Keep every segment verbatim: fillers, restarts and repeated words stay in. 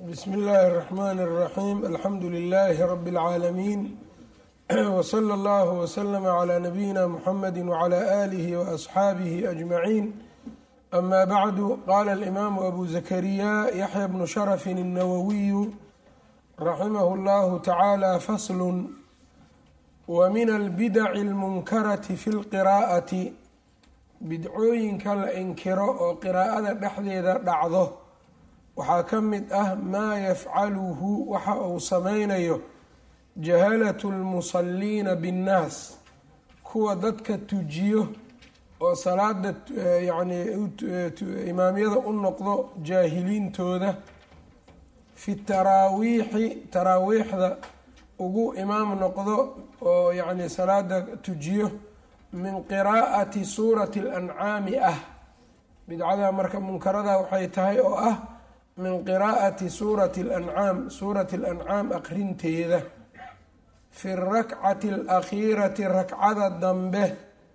بسم الله الرحمن الرحيم الحمد لله رب العالمين وصلى الله وسلم على نبينا محمد وعلى آله وأصحابه أجمعين أما بعد قال الإمام أبو زكريا يحيى بن شرف النووي رحمه الله تعالى فصل ومن البدع المنكرة في القراءة bidcooyinka la inkiro oo qiraa'ada dhexdeeda dhacdo waxaa ka mid ah maa yafcaluhu waxa uu sameynayo jahalatu lmusalliina binnaas kuwa dadka tujiyo oo salaada yacni imaamyada u noqdo jaahiliintooda fi taraawiixi taraawiixda ugu imaam noqdo oo yacni salaada tujiyo min qiraa'ati suurati alancaami ah bidcada marka munkarada waxay tahay oo ah min qiraa'ati suurati alancaam suurati alancaam aqrinteeda fi rakcati alakhiirati rakcada dambe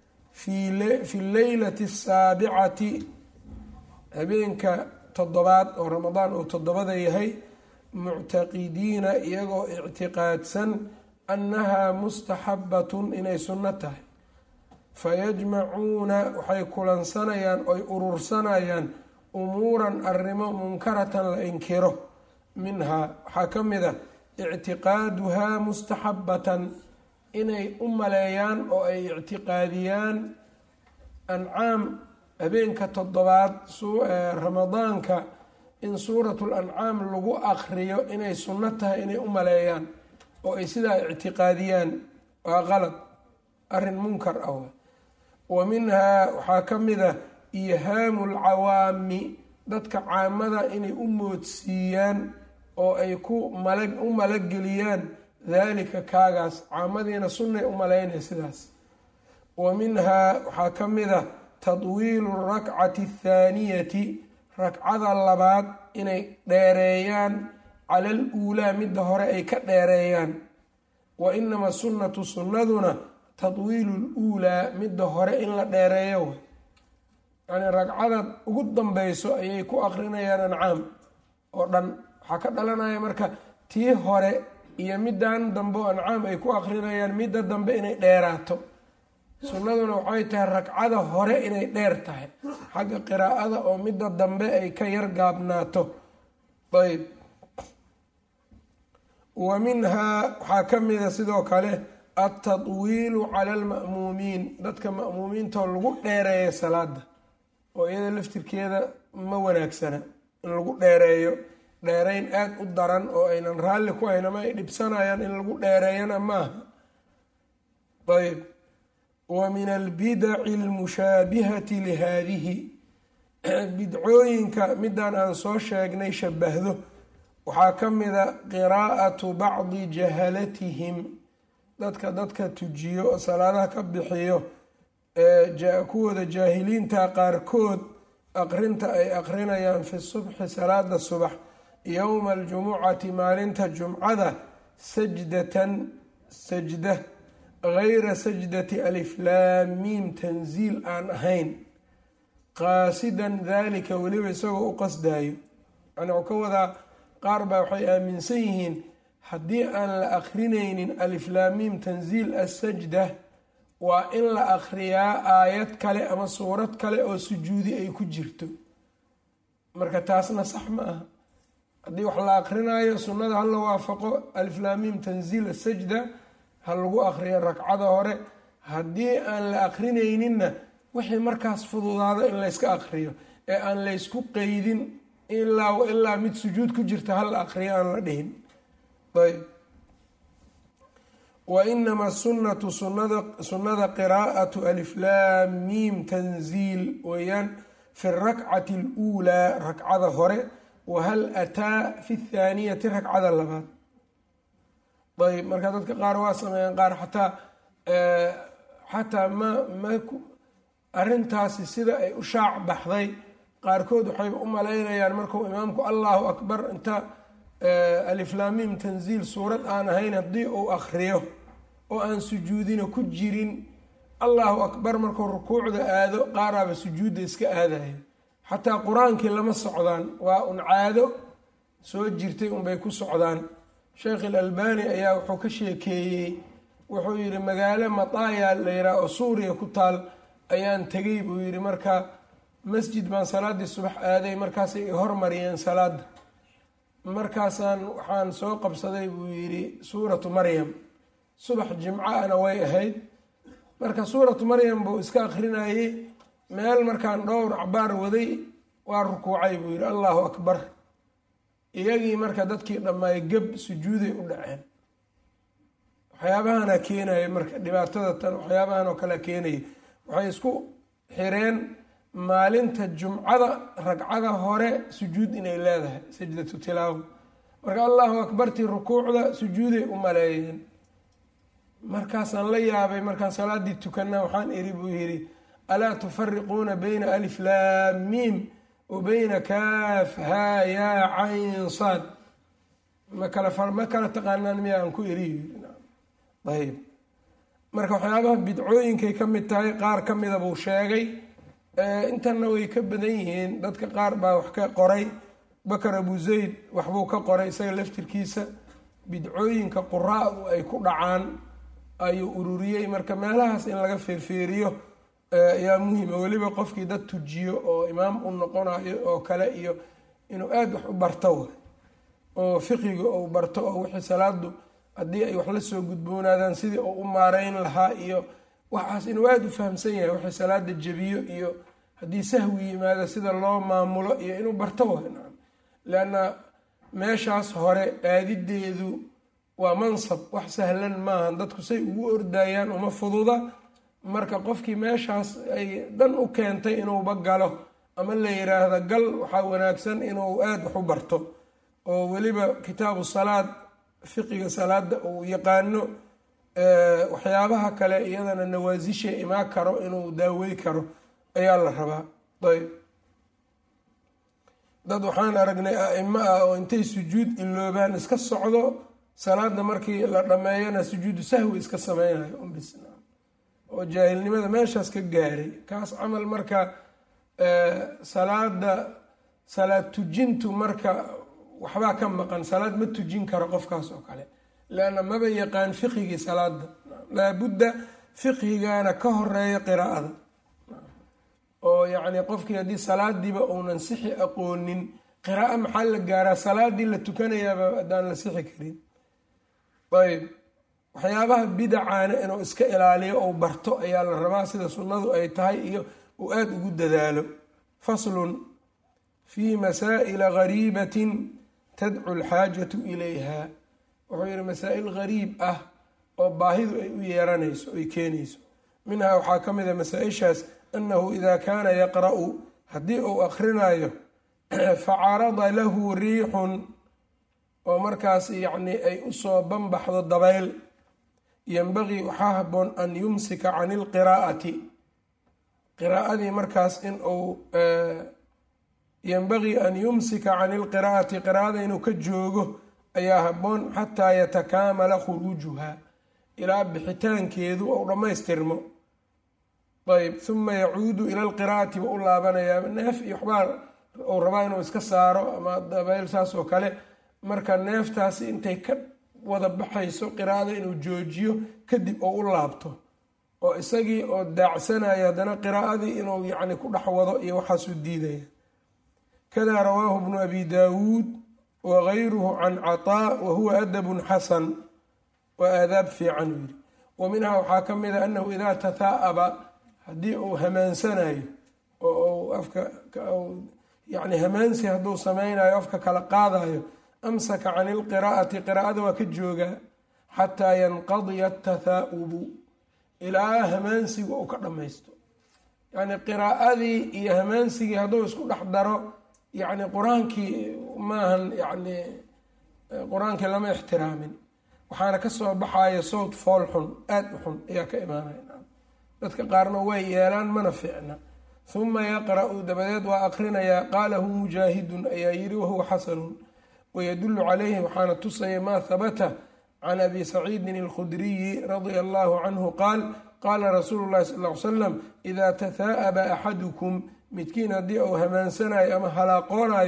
fi leylati asaabicati habeenka toddobaad oo ramadaan uu toddobada yahay muctaqidiina iyagoo ictiqaadsan annahaa mustaxabatun inay sunno tahay fayajmacuuna waxay kulansanayaan oy urursanayaan umuuran arrimo munkaratan la inkiro minhaa waxaa ka mid a ictiqaaduhaa mustaxabatan inay u maleeyaan oo ay ictiqaadiyaan ancaam habeenka toddobaad ramadaanka in suuratul ancaam lagu aqriyo inay sunno tahay inay u maleeyaan oo ay sidaa ictiqaadiyaan waa qalad arrin munkar ah. wa minhaa waxaa ka mid a ihaamu lcawaami dadka caamada inay u moodsiiyaan oo ay ku malag u malageliyaan daalika kaagaas caamadiina sunnay u malaynay sidaas. wa minhaa waxaa ka mid a tadwiilu rakcati athaaniyati rakcada labaad inay dheereeyaan cala al uulaa midda hore ay ka dheereeyaan. wa inama sunnatu sunnaduna tadwiilu luulaa midda hore in la dheereeyo yani ragcada ugu dambeyso ayay ku aqrinayaan ancaam oo dhan waxaa ka dhalanaya marka tii hore iyo middan dambe oo ancaam ay ku aqrinayaan midda dambe inay dheeraato. sunnaduna waxay tahay ragcada hore inay dheer tahay xagga qiraa'ada oo midda dambe ay ka yar gaabnaato. ayb wa minhaa waxaa ka mida sidoo kale altadwiilu cala alma'muumiin dadka ma'muumiintoo lagu dheereeyo salaada oo iyada laftirkeeda ma wanaagsana in lagu dheereeyo dheereyn aada u daran oo aynan raalli ku hayn ama ay dhibsanayaan in lagu dheereeyana maaha. ayb wa min albidaci almushaabihati lihaadihi bidcooyinka midaan aan soo sheegnay shabahdo waxaa ka mida qiraa'atu bacdi jahalatihim dadka dadka tujiyo oo salaadaha ka bixiyo ee kuwooda jaahiliinta qaarkood aqrinta ay aqrinayaan fi subxi salaada subax yowma aljumucati maalinta jumcada sajdatan sajda gayra sajdati aliflaamiim tanziil aan ahayn qaasidan dalika weliba isagoo u qasdayo yani wuu ka wadaa qaar baa waxay aaminsan yihiin haddii aan la akrinaynin aliflaamiim tanziil assajda waa in la akriyaa aayad kale ama suurad kale oo sujuudi ay ku jirto marka taasna sax ma aha. haddii wax la akrinaayo sunnada ha la waafaqo aliflaamiim tanziil assajda ha lagu akriyo ragcada hore. haddii aan la akrinayninna wixii markaas fududaado in layska akriyo ee aan laysku qeydin ilaa ilaa mid sujuud ku jirta ha la akriyo aan la dhihin. ayb wa inama sunnatu sunada sunnada qiraa'atu aliflaamiim tanziil weeyaan fi rakcati aluulaa rakcada hore wahal ataa fi athaaniyati rakcada labaad. ayb marka dadka qaar waa sameeyaan qaar xataa xataa ma ma arrintaasi sida ay u shaac baxday qaarkood waxay u malaynayaan markuu imaamku allahu akbar inta aliflaamiim tanziil suurad aan ahayn haddii uu akriyo oo aan sujuudina ku jirin allahu akbar markuu rukuucda aado qaaraaba sujuudda iska aadayo xataa qur-aankii lama socdaan waa un caado soo jirtay unbay ku socdaan. sheekh ilalbani ayaa wuxuu ka sheekeeyey, wuxuu yidhi magaalo mataaya la yidhaha oo suuriya ku taal ayaan tegay buu yidhi. marka masjid baan salaaddii subax aaday, markaasay i hormariyeen salaada, markaasaan waxaan soo qabsaday buu yidhi suuratu maryam. subax jimcaana way ahayd, marka suuratu maryam buu iska akrinayey. meel markaan dhowr acbaar waday waa rukuucay buu yidhi, allahu akbar. iyagii marka dadkii dhammaay geb sujuuday u dhaceen. waxyaabahana keenaya marka dhibaatada tan, waxyaabahan oo kale keenaya. waxay isku xireen maalinta jumcada ragcada hore sujuud inay leedahay, sajdatu tilaawa. marka allahu akbartii rukuucda sujuuday u maleeyeen. markaasaan la yaabay, markaan salaadii tukana waxaan iri buu yidhi, alaa tufariquuna bayna alif laam miim wa bayna kaaf haa yaa cayn saad, ma kala ma kala taqaanaan miya aan ku iri. ayb marka waxyaabaha bidcooyinkay ka mid tahay, qaar ka mida buu sheegay. intana way ka badan yihiin. dadka qaar baa wax ka qoray. bakar abu zayd waxbuu ka qoray isaga laftirkiisa, bidcooyinka quraa'du ay ku dhacaan ayuu ururiyey. marka meelahaas in laga feerfeeriyo ayaa muhiima, weliba qofkii dad tujiyo oo imaam u noqonayo oo kale, iyo inuu aada wax u barto oo fiqiga ou barto, oo wixii salaadu haddii ay wax la soo gudboonaadaan sidii uu u maareyn lahaa iyo waxaas inuu aada u fahamsan yahay. wixii salaada jebiyo iyo haddii sahwi yimaado sida loo maamulo iyo inuu barto wa. leanna meeshaas hore aadideedu waa mansab, wax sahlan maaha. dadku say ugu ordayaan uma fududa. marka qofkii meeshaas ay dan u keentay inuuba galo ama la yiraahdo gal, waxaa wanaagsan inuu aada wax u barto, oo weliba kitaabu salaad fiqiga salaada uu yaqaano. waxyaabaha kale iyadana nawaasisha imaa karo inuu daawey karo ayaa la rabaa. ayb dad waxaan aragnay aimo ah oo intay sujuud iloobaan iska socdo, salaada markii la dhammeeyana sujuudu sahwi iska sameynayo unbis, oo jaahilnimada meeshaas ka gaaray. kaas camal marka salaada salaad tujintu marka waxbaa ka maqan. salaad ma tujin karo qofkaas oo kale, leanna maba yaqaan fiqigii salaada. laabudda fiqhigaana ka horeeya qiraa'ada, oo yacni qofkii haddii salaadiiba uunan sixi aqoonin, qiraa'o maxaa la gaaraa? salaadii la tukanayaaba haddaan la sixi karin. ayb waxyaabaha bidacaana inuu iska ilaaliyo ou barto ayaa la rabaa, sida sunnadu ay tahay, iyo uu aada ugu dadaalo. faslun fii masaa'ila gariibatin tadcu alxaajatu ilayha. wuxuu yihi masaa-il gariib ah oo baahidu ay u yeeranayso, ay keenayso. minhaa waxaa ka mid a masaa-ishaas annahu idaa kaana yaqra'u, haddii uu akrinayo facarada lahu riixun, oo markaas yacni ay usoo banbaxdo dabayl, yanbagii waxaa haboon an yumsika can ilqiraa'ati, qiraa'adii markaas in uu yanbagii an yumsika can ilqiraa'ati, qiraa'ada inuu ka joogo ayaa haboon, xataa yatakaamala khuruujuha, ilaa bixitaankeedu ou dhammaystirmo. ayb uma yacuudu ila lqiraa'ati wa u laabanayaa. neef iyo waxbaa uu rabaa inuu iska saaro ama dabayl saas oo kale, marka neeftaasi intay ka wada baxayso qiraa'ada inuu joojiyo, kadib oo u laabto, oo isagii oo daacsanayo haddana qiraa'adii inuu yacni ku dhex wado iyo waxaasuu diidaya. kadaa rawaahu bnu abi daawuud wagayruhu can cataa wa huwa adabun xasan, waa aadaab fiican uu yidhi. wa minhaa waxaa ka mid a annahu idaa tathaa'aba, haddii uu hamaansanayo oo u afka yani hamaansi hadduu sameynayo afka kala qaadayo, amsaka can ilqiraa'ati, qiraa'ada waa ka joogaa, xataa yanqadiya atathaa'ubu, ilaa hamaansiga uu ka dhammaysto. yacni qiraa'adii iyo hamaansigii hadduu isku dhex daro, yacni qur-aankii maahan, yacni qur-aankii lama ixtiraamin. waxaana kasoo baxaya sawt fool xun, aada u xun ayaa ka imaanaya. dadka qaarna way yeelaan, mana fiicna. uma yaqra'u, dabadeed waa akrinayaa. qaalahu mujaahidun ayaa yidhi wahuwa xasanun. wayadulu calayhi, waxaana tusaya maa habata can abi saciidin alkhudriyi radia allahu canhu qaal qaala rasuulu llahi sal l salam idaa tathaa'aba axadukum, midkiin haddii uu hamaansanayo ama halaaqoonayo,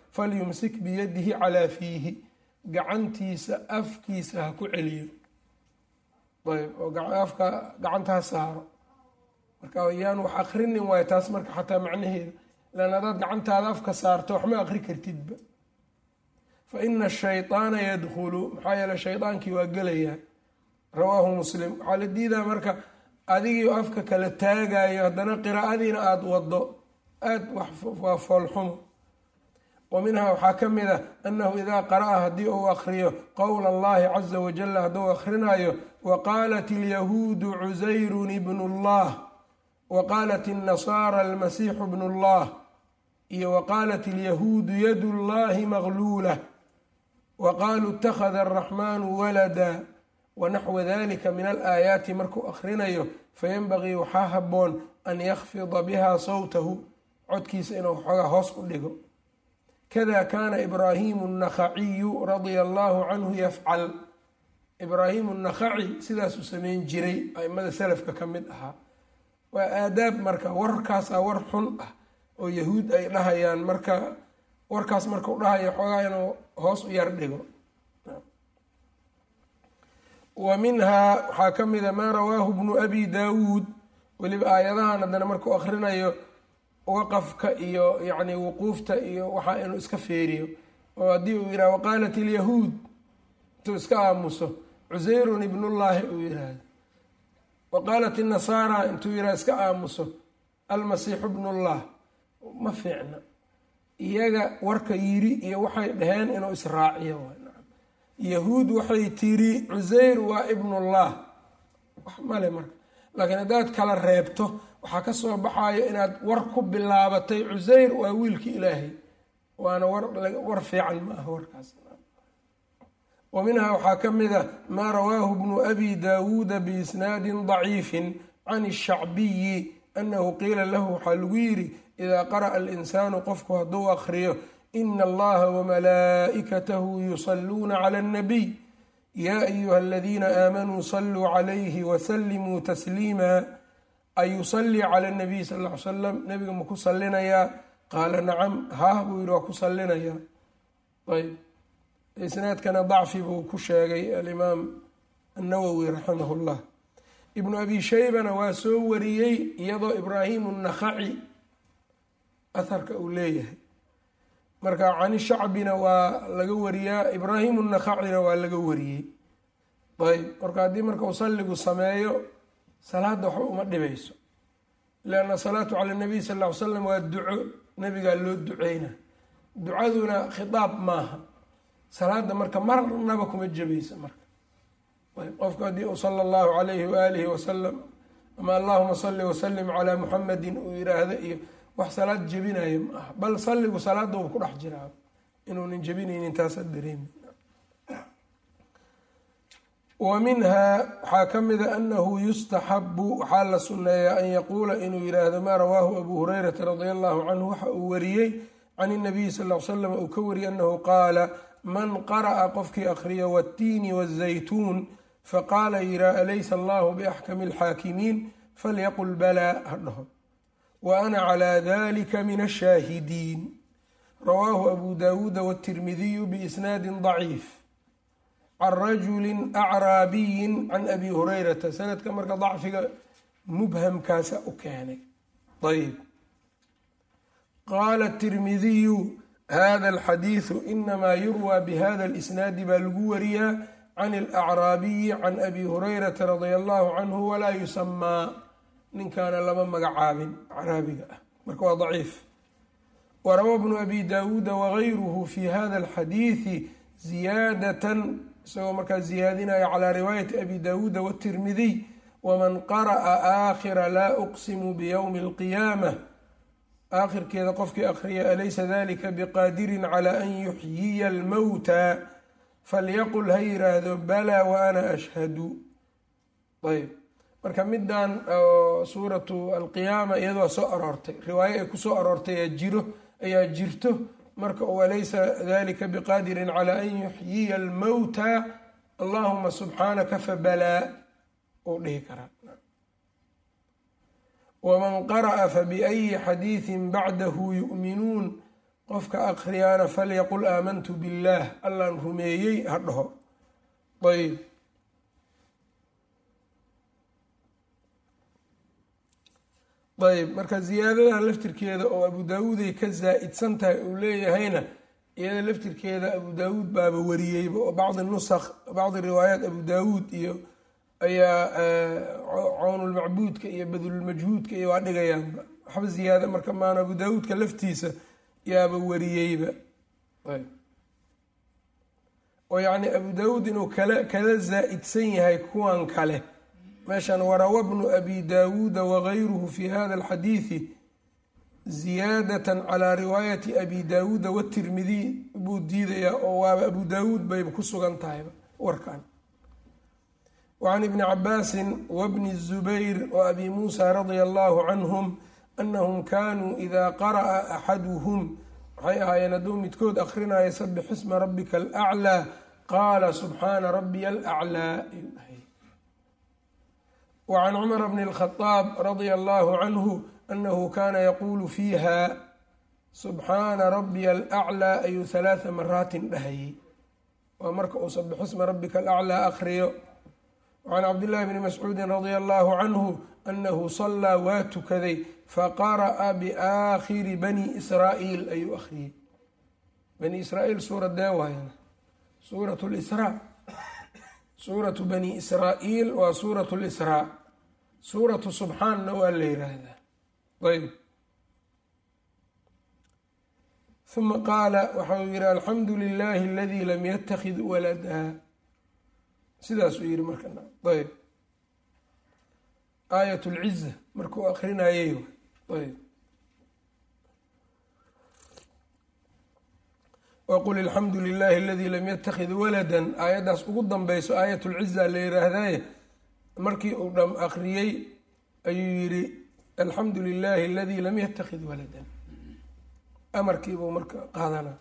falyumsik biyadihi calaa fiihi, gacantiisa afkiisa ha ku celiyo. ayb oo afka gacanta ha saaro. marka yaan wax akrinin waayo taas marka xataa macnaheeda, lan hadaad gacantaada afka saarto waxma akri kartidba. fa ina ashayطaana yadkhulu, maxaa yeele shaydaankii waa gelayaa. rawaahu muslim. waxaa la diidaa marka adigii afka kala taagayo haddana qiraa'adiina aada wado, aada waa foolxumo. wa minhaa waxaa ka mid a annahu idaa qara'a haddii uu akriyo qowla allahi caza wajala, hadduu akhrinayo wa qaalat ilyahuudu cusayrun ibnu llah wa qaalat innasaara almasiixu bnu llah iyo wa qaalat ilyahuudu yadu llahi magluula wa qaaluu ittakhada araxmaanu walada wanaxwa dalika min alaayaati markuu akhrinayo fayanbagii waxaa haboon an yakfida biha sawtahu, codkiisa inuu xoogaa hoos u dhigo. kada kaana ibraahimu الnakhaciyu radia allahu canhu yafcal. ibraahimu الnakhaci sidaasuu sameyn jiray, aimada salafka ka mid ahaa. waa aadaab marka, warkaasaa war xun ah oo yahuud ay dhahayaan, marka warkaas markau dhahayo xoogaa inuu hoos u yar dhigo. wa minhaa waxaa ka mida maa rawaahu bnu abi daawuud, weliba aayadahan haddana markuu akrinayo waqafka iyo yacni wuquufta iyo waxaa inuu iska feeriyo, oo haddii uu yidhaha waqaalat ilyahuud intuu iska aamuso cusayrun ibnullaahi uu yidhaahdo, waqaalat inasaara intuu yidhaha iska aamuso almasiixu bnullah, ma fiicna. iyaga warka yiri iyo waxay dhaheen inuu israaciyo. yahuud waxay tiri cusayr waa ibnullah, wax male marka. laakiin haddaad kala reebto waxaa ka soo baxayo inaad war ku bilaabatay cusayr waa wiilkii ilaahay, waana war war fiican ma aha warkaas. wa minhaa waxaa ka mid a maa rawaahu bnu abi daawuuda biisnaadin daciifin can ishacbiyi annahu qiila lahu waxaa lagu yidhi idaa qara'a alinsaanu qofku hadduu akriyo ina allaha wamalaa'ikatahu yusalluuna cala annabiy yaa ayuha aladiina aamanuu saluu calayhi wasallimuu tasliima, ayusallii cala anabiy sal ll ly salam, nabiga ma ku salinayaa? qaala nacam, haah buu yihi waa ku salinayaa. ayb isnaadkana dacfi buu ku sheegay alimaam annawowi raximah llah. ibnu abi shaybana waa soo wariyey iyadoo ibraahimu nakhaci aharka uu leeyahay. marka cani shacbina waa laga wariyaa, ibraahimu nakhacina waa laga wariyey. ayb marka haddii marka uu salligu sameeyo salaadda waxba uma dhibayso, leanna salaatu cala nabiy sal ll ly slam waa duco, nabigaa loo duceyna. ducaduna khitaab maaha, salaada marka marnaba kuma jabaysa. marka ayb qofku haddii uu sala allahu calayhi waaalihi wasalam ama allahuma salli wasalim calaa muxamadin uu yiraahdo iyo wax salaad jebinayo ma aha, bal salligu salaada uu ku dhex jiraa, inuunan jebinaynin taasa dareemi. wa minhaa waxaa ka mida anahu yustaxabu, waxaa la sunneeyaa an yaquula inuu yiraahdo maa rawaahu abu hurayrata radia allahu canhu waxa uu wariyey can inabiyi sal l slam uu ka wariyey annahu qaala man qara'a qofkii akhriya watiini wazaytuun faqaala yiraa alaysa allahu biaxkami alxaakimiin falyaqul balaa ha dhaho wa ana calaa dalika min ashaahidiin. rawaahu abu daawuuda wاtirmidiyu biisnaadin daciif can rajulin acraabiyin can abi hurayrata. sanadka marka dacfiga mubhamkaasa u keenay. ayb qaala tirmidiyu hada alxadiidu inamaa yurwaa bihada alisnaadi baa lagu wariyaa can alacraabiyi can abi hurayrata radia allahu canhu walaa yusamaa, ninkaana lama magacaabin acraabiga ah, marka waa daciif. warawaa bnu abi daawuuda wagayruhu fi hada alxadiidi ziyaadatan, isagoo markaa ziyaadinaya calaa riwaayati abi daawuuda wاtirmidiy waman qara'a aakhira laa uqsimu biyowmi alqiyaamah, aakhirkeeda qofkii akhriya alaysa dalika biqaadirin calaa an yuxyiya almowta falyaqul ha yiraahdo balaa wa ana ashhadu. ayb marka midan suuratu alqiyaama iyadoo soo aroortay, riwaayo ay kusoo aroortay ayaa jiro ayaa jirto. marka walaysa dalika biqaadirin calaa an yuxyiya almowta allahuma subxaanaka fabalaa uu dhihi karaa. waman qara'a fabiayi xadiidin bacdahu yu'minuun qofka akriyaana falyaqul aamantu billaah allaan rumeeyey ha dhaho. ayb ayb marka ziyaadadan laftirkeeda oo abu daawuuday ka zaa-idsan tahay uu leeyahayna iyada laftirkeeda abu daawuud baaba wariyeyba oo bacdi nusakh bacdi riwaayaat abu daawuud iyo ayaa cawnulmacbuudka iyo badlulmajhuudka iyo waa dhigayaanba waxba ziyaada marka maana abu daawuudka laftiisa yaaba wariyeyba. ayb oo yacni abu daawuud inuu kala kala zaa-idsan yahay kuwan kale meeshan warawa bnu abi daawuuda wagayruhu fi hada alxadiidi ziyaadatan calaa riwaayati abi daawuuda watirmidiy buu diidayaa oo waaba abu daawuud bayba ku sugan tahayba warkan. wacan ibni cabaasin wabni zubayr waabi muusa radia allahu canhum anahum kanuu idaa qara'a axaduhum waxay ahaayeen hadduu midkood akrinaya sabix isma rabbika alaclaa qaala subxaana rabbiya alaclaa. wacan cumar bni اlkhadaab radia allahu canhu anahu kana yaquulu fiiha subxaana rabbiya alaclaa ayuu halaatha maraatin dhahayay waa marka uu sabix isma rabbika alaclaa akriyo. wacan cabdillahi bni mascuudi radia allahu canhu anahu salaa waa tukaday faqara'a biaakhiri bani israa'iil ayuu akhriyey. bani israa'iil suuradee waayana suurat lisraa suuratu bani israa'iil waa suuratu lisraa suuratu subxaanna waa la yiraahdaa. ayb uma qaala waxau yihi alxamdu lilahi aladii lam yatakid walada sidaasuu yihi marka. ayb aayat lciza markuu akrinayay. ayb waqul alxamdu lilahi aladii lam yatakid walada aayaddaas ugu danbeyso aayat lciza la yiraahdaye markii uu dham akriyey ayuu yihi alxamdu lilahi aladii lam yatakid waladan amarkiibuu marka qaadana.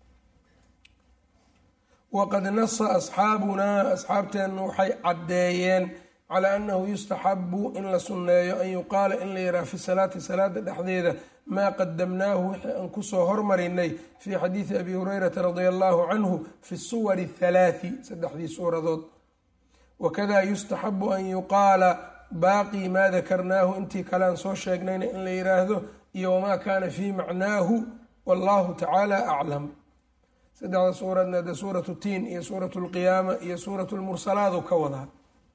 waqad nasa asxaabunaa asxaabteennu waxay caddeeyeen calaa annahu yustaxabu in la sunneeyo an yuqaala in la yidhaha fi salaati salaada dhexdeeda maa qadamnaahu wixii aan kusoo hormarinay fii xadiidi abi hurayrata radia allahu canhu fi suwari athalaati saddexdii suuradood. wakada yustaxabu an yuqaala baaqii maa dakarnaahu intii kalean soo sheegnayna in la yidhaahdo iyo wamaa kaana fii macnaahu wallahu tacaala aclam. saddexda suuradna de suuratu tiin iyo suuratu lqiyaama iyo suuratu lmursalaadu ka wadaa.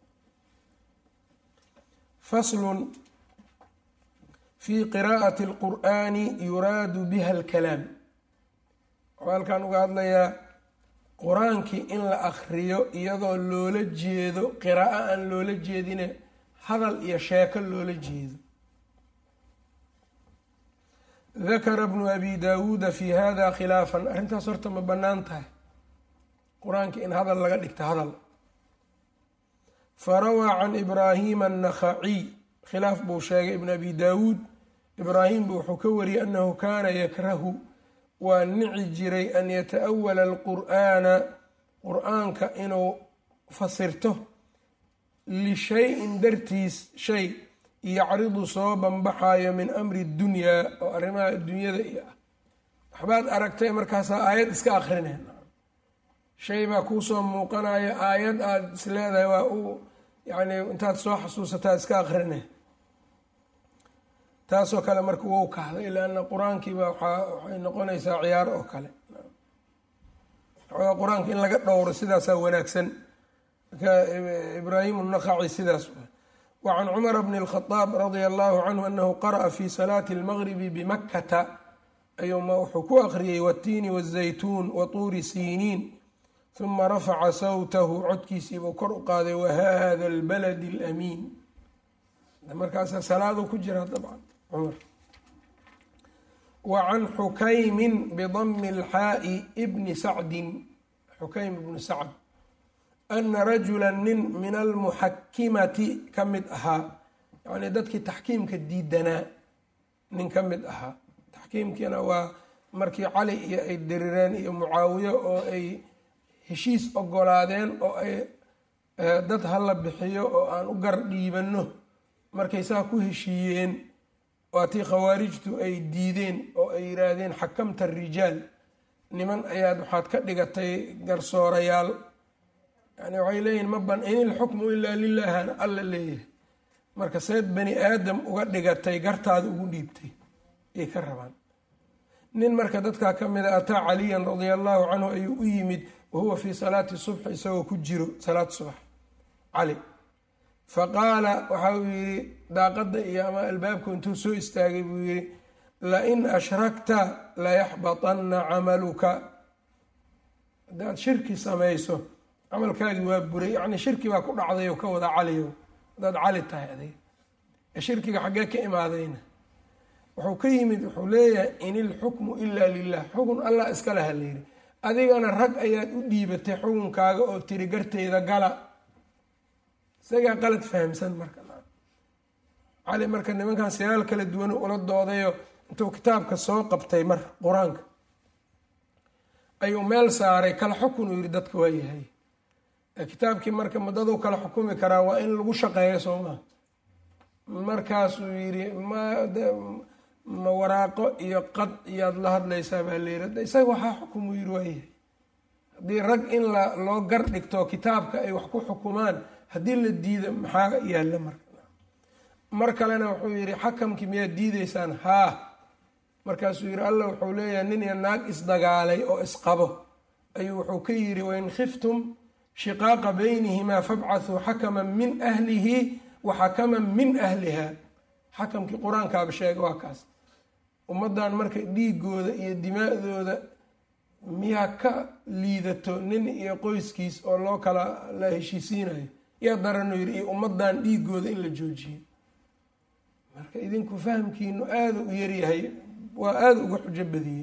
faslun fii qiraa'ati alqur'aani yuraadu biha alkalaam waxuu halkan uga hadlayaa qur-aankii in la akriyo iyadoo loola jeedo qiraa'o aan loola jeedine hadal iyo sheeko loola jeedo. dakara bnu abi daawuuda fi hada khilaafan arrintaas horta ma bannaan tahay qur-aanka in hadal laga dhigto hadal. farawaa can ibraahima annakhaciy khilaaf buu sheegay ibn abi daawuud ibraahim bu wuxuu ka wariyey annahu kaana yakrahu waa nici jiray an yata-awala alqur'aana qur-aanka inuu fasirto lishay-in dartiis shay yacridu soo banbaxayo min amri dunyaa oo arrimaha adduunyada iyo ah waxbaad aragtay markaasaa aayad iska akrineen shay baa kuusoo muuqanayo aayad aada is leedahay waa u yacni intaad soo xasuusataa iska akrineen taasoo kale marka wou kahday ilaana qur-aankiiba waaa waxay noqonaysaa ciyaar oo kale qur-aanka in laga dhowro sidaasaa wanaagsan marka ibraahim nakaci sidaas wa can cumara bni اlkhadaab radia allahu canhu anahu qara'a fi salaati اlmagribi bimakkata ayuuma wuxuu ku akriyey watiini wazaytuun watuuri siiniin uma rafaca sawtahu codkiisiibuu kor u qaaday wahada albaladi alamiin markaasaa salaadu ku jira dabcan cumar. wa can xukaymin bidami اlxaa'i bni sacdin xukaym ibni sacd ana rajula nin min almuxakimati ka mid ahaa yacnii dadkii taxkiimka diidanaa nin ka mid ahaa taxkiimkiina waa markii cali iyo ay dirireen iyo mucaawiye oo ay heshiis ogolaadeen oo ay dad hala bixiyo oo aan u gar dhiibanno markay saa ku heshiiyeen waatii khawaarijtu ay diideen oo ay yidhaahdeen xakamta rijaal, niman ayaad waxaad ka dhigatay garsoorayaal. yani waxay leeyihin ma ban in ilxukmu ilaa lilaahana alla leeyahay, marka seed bani aadam uga dhigatay gartaada ugu dhiibtay ay ka rabaan. nin marka dadkaa ka mida ataa caliyan radia allahu canhu ayuu u yimid wahuwa fii salaati subxi isagoo ku jiro salaad subax cali, faqaala waxa uu yihi daaqada iyo ama albaabku intuu soo istaagay buu yihi lain ashrakta layaxbaطana camaluka, haddaad shirki samayso camalkaagii waa buray. yani shirki baa ku dhacday oo ka wada caliyo haddaad cali tahay adig. shirkiga xaggee ka imaadayna wuxuu ka yimid, wuxuu leeyahay in ilxukmu ilaa lilah, xukun allah iska laha layidhi, adigana rag ayaad u dhiibatay xukunkaaga oo tiri garteyda gala. isagaa qalad fahamsan marka cali marka nimankan siyaal kala duwan ula doodayo intuu kitaabka soo qabtay mar qur-aanka ayuu meel saaray kala xukun uu yidhi dadka waa yahay. kitaabkii marka madaduu kala xukumi karaa waa in lagu shaqeeyo soo maa. markaasuu yidhi ma ma waraaqo iyo qad iyaad la hadlaysaa baa layidhi, isaga waxaa xukumuu yidhi waa yahay. haddii rag in la loo gar dhigto kitaabka ay wax ku xukumaan, haddii la diida maxaa yaalla marka. mar kalena wuxuu yidhi xakamkii miyaad diideysaan? haa. markaasuu yidhi alla wuxuu leeyahay nin iyo naag isdagaalay oo isqabo ayuu wuxuu ka yidhi wain khiftum shiqaaqa baynihimaa fabcathuu xakaman min ahlihi wa xakaman min ahliha. xakamkii qur-aankaaba sheega waa kaas. ummaddan marka dhiigooda iyo dimaa'dooda miyaa ka liidato nin iyo qoyskiis oo loo kala la heshiisiinayo? yaa daranuu yidhi iyo ummaddan dhiigooda in la joojiyo. marka idinku fahamkiinu aada u yaryahay, waa aada uga xujo badiyey.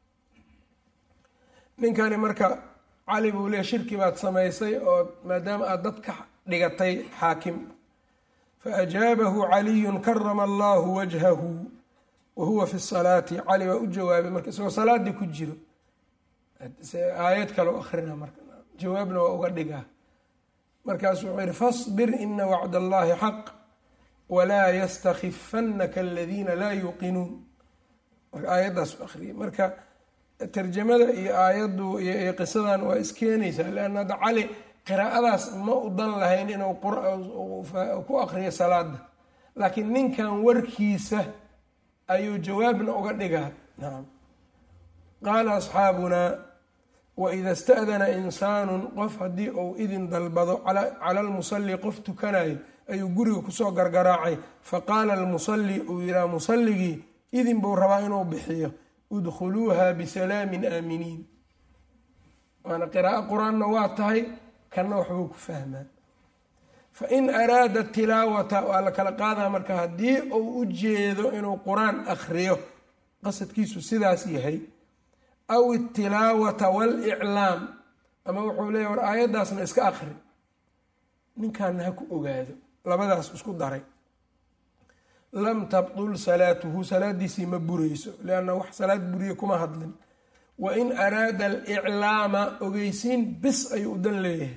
ninkani marka cali buu leeya shirki baad samaysay oo maadaama aad dad ka dhigatay xaakim. faajaabahu caliyun karama allahu wajhahu wa huwa fi salaati. cali baa u jawaabay marka isagoo salaadii ku jiro, aayad kale u akrina marka jawaabna waa uga dhigaa. markaasuu wuxuu yihi fasbir ina wacd allahi xaq walaa yastakifanaka aladiina laa yuuqinuun. marka aayaddaas u akriyay. marka tarjamada iyo aayaddu iyo qisadan waa iskeenaysaa, leanna hadda cali qiraa'adaas ma u dan lahayn inuu ku akriyo salaada, laakiin ninkan warkiisa ayuu jawaabna uga dhigaa. nacam. qaala asxaabunaa waida ista'dana insaanu, qof haddii uu idin dalbado cala almusalli, qof tukanayo ayuu guriga kusoo gargaraacay, faqaala almusalli uu yihaa musalligii idin buu rabaa inuu bixiyo, udkhuluuha bisalaamin aaminiin. waana qiraa'o qur-aanna waa tahay, kanna waxbuu ku fahmaa. fain araada tilaawata waa la kala qaadaa marka haddii uu u jeedo inuu qur-aan akhriyo, qasadkiisu sidaas yahay, aw itilaawata waaliclaam, ama wuxuu leeyahy war aayaddaasna iska akhri, ninkaana ha ku ogaado, labadaas isku daray, lam tabtul salaatuhu, salaadiisii ma burayso, lianna wax salaad buriye kuma hadlin. wain araada aliclaama, ogeysiin bis ayuu udan leeyahay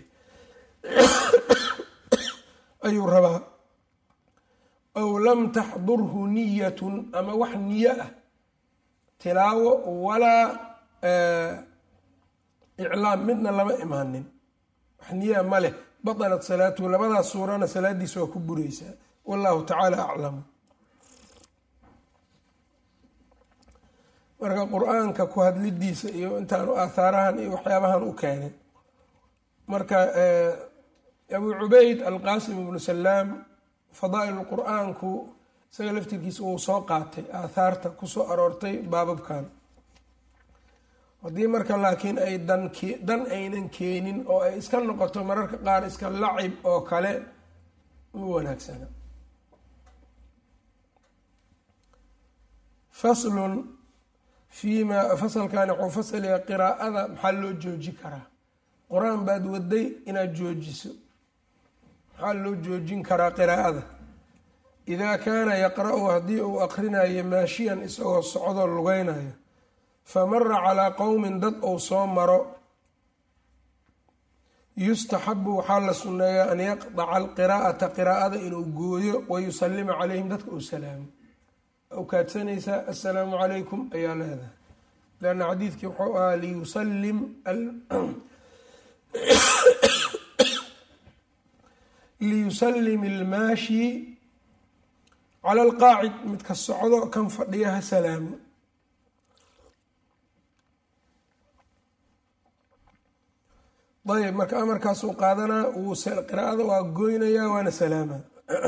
ayuu rabaa. aw lam taxdurhu niyatun, ama wax niyo ah, tilaawo walaa iclaam midna lama imaanin, wax niyaa ma leh, batalat salaatuhu. labadaas suurana salaadiisa waa ku buraysaa. wallahu tacaala aclamu. marka qur-aanka ku hadlidiisa iyo intaanu aahaarahan iyo waxyaabahan u keenay. marka abu cubayd alqaasim ibnu salaam fadaa'il qur-aanku isaga laftirkiisa uu soo qaatay aathaarta kusoo aroortay baababkan. haddii marka laakiin ay dan dan aynan keenin oo ay iska noqoto mararka qaar iska lacib oo kale, ma wanaagsana. faslun fiima fasalkani wuxuu fasalaya qiraa'ada maxaa loo jooji karaa. qur-aan baad waday inaad joojiso, maxaa loo joojin karaa qiraa'ada? idaa kaana yaqra-u, haddii uu aqrinayo maashiyan isagoo socdoo lugeynayo, famara calaa qowmin dad ou soo maro, yustaxabu waxaa la sunneeyaa an yaqdaca alqiraa'ata qiraa'ada inuu gooyo, wayusallima calayhim dadka uu salaamo. awkaadsanaysaa assalaamu calaykum ayaa leedahay leanna xadiidkii wuxuu ahaa liyusallim liyusallim ilmaashi cala alqaacid midka socdo kan fadhiya ha salaamo. ayb marka amarkaasuu qaadanaa wuu qiraa'ada waa goynayaa waana salaama.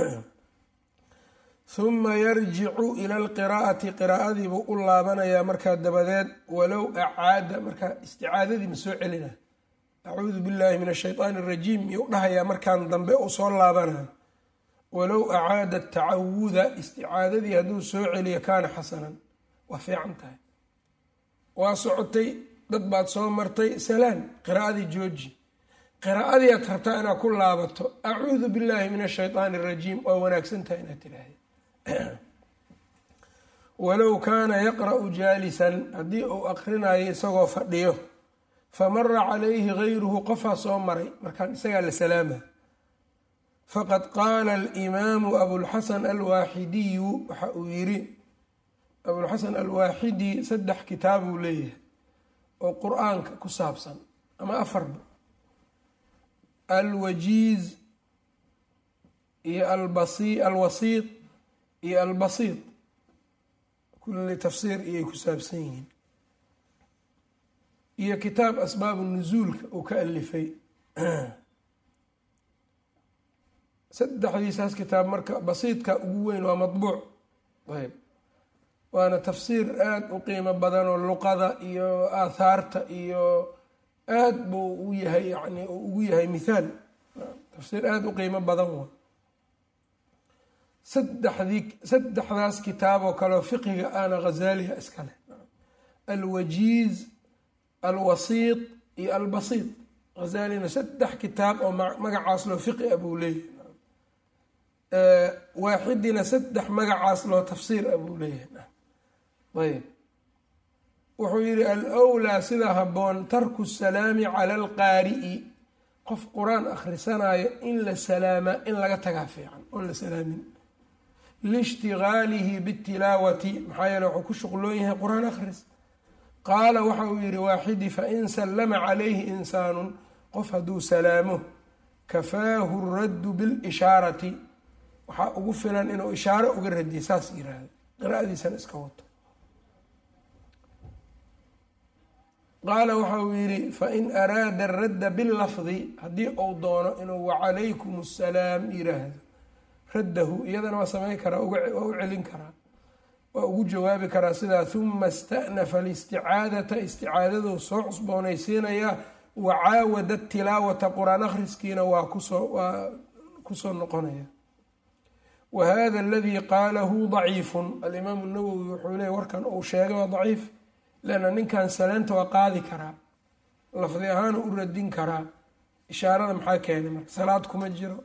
huma yarjicu ila alqiraa'ati qiraa'adiibuu u laabanayaa markaa dabadeed walow acaada markaa isticaadadii ma soo celina acuudu billahi min ashayطaani arajiim iyou dhahayaa markaan dambe uu soo laabanayo walow acaada tacawuda isticaadadii hadduu soo celiyo kaana xasanan waa fiican tahay. waa socotay dad baad soo martay salaan qiraa'adii jooji qiraa'adii aad rabtaa inaad ku laabato acuudu billahi min ashayطaani arajiim waa wanaagsan tahay inaad tidhaahda. walow kaana yaqra'u jaalisan haddii uu aqrinayo isagoo fadhiyo famara calayhi gayruhu qofaa soo maray markaan isagaa la salaama faqad qaala alimaamu abulxasan alwaaxidiyu waxa uu yidhi abulxasan alwaaxidi saddex kitaabuu leeyahay oo qur-aanka ku saabsan ama afarba alwajiiz iyo alwasiid iyo albasiid kulli tafsiir iyay ku saabsan yihiin iyo kitaab asbaabu nusuulka uu ka alifay saddexdiisaas kitaab marka basiidka ugu weyn waa madbuuc ayb waana tafsiir aada u qiimo badan oo luqada iyo aathaarta iyo aada buu u yahay yani ugu yahay mithaal tafsiir aada u qiimo badan wa saddexdii saddexdaas kitaaboo kaleo fiqiga ana ghazaaliha iskale alwajiiz alwasiid iyo albasiid ghazaalina saddex kitaab oo magacaas loo fiqi a buu leeyahay waaxidina saddex magacaas loo tafsiir a buu leeyahay ayb wuxuu yihi alwlaa sida haboon tarku salaami cala alqaari'i qof qur-aan akhrisanayo in la salaamaa in laga tagaa fiican oon la salaamin liishtigaalihi bitilaawati maxaa yeele wuxuu ku shuqloon yahay qur-aan akhris. qaala waxa uu yihi waaxidi fain sallama calayhi insaanun qof hadduu salaamo kafaahu raddu bilishaarati waxaa ugu filan inuu ishaaro uga radiyo saas yiraahdo qiraa'adiisana iska wato. qaala waxa uu yihi fain araada aradda bilafdi haddii uu doono inuu wacalaykum assalaam yiraahdo raddahu iyadana waa samey karaa waa u celin karaa waa ugu jawaabi karaa sidaa huma ista'nafa alisticaadata isticaadaduu soo cusboonaysiinayaa wacaawada tilaawata qur-aan akhriskiina waa kusoo waa kusoo noqonaya. wa hada aladii qaalahu daciifun alimaamu nawowi wuxuu leeyay warkan uu sheegay waa daciif leanna ninkan salaanta waa qaadi karaa lafdi ahaana u radin karaa ishaarada maxaa keenay marka salaad kuma jiro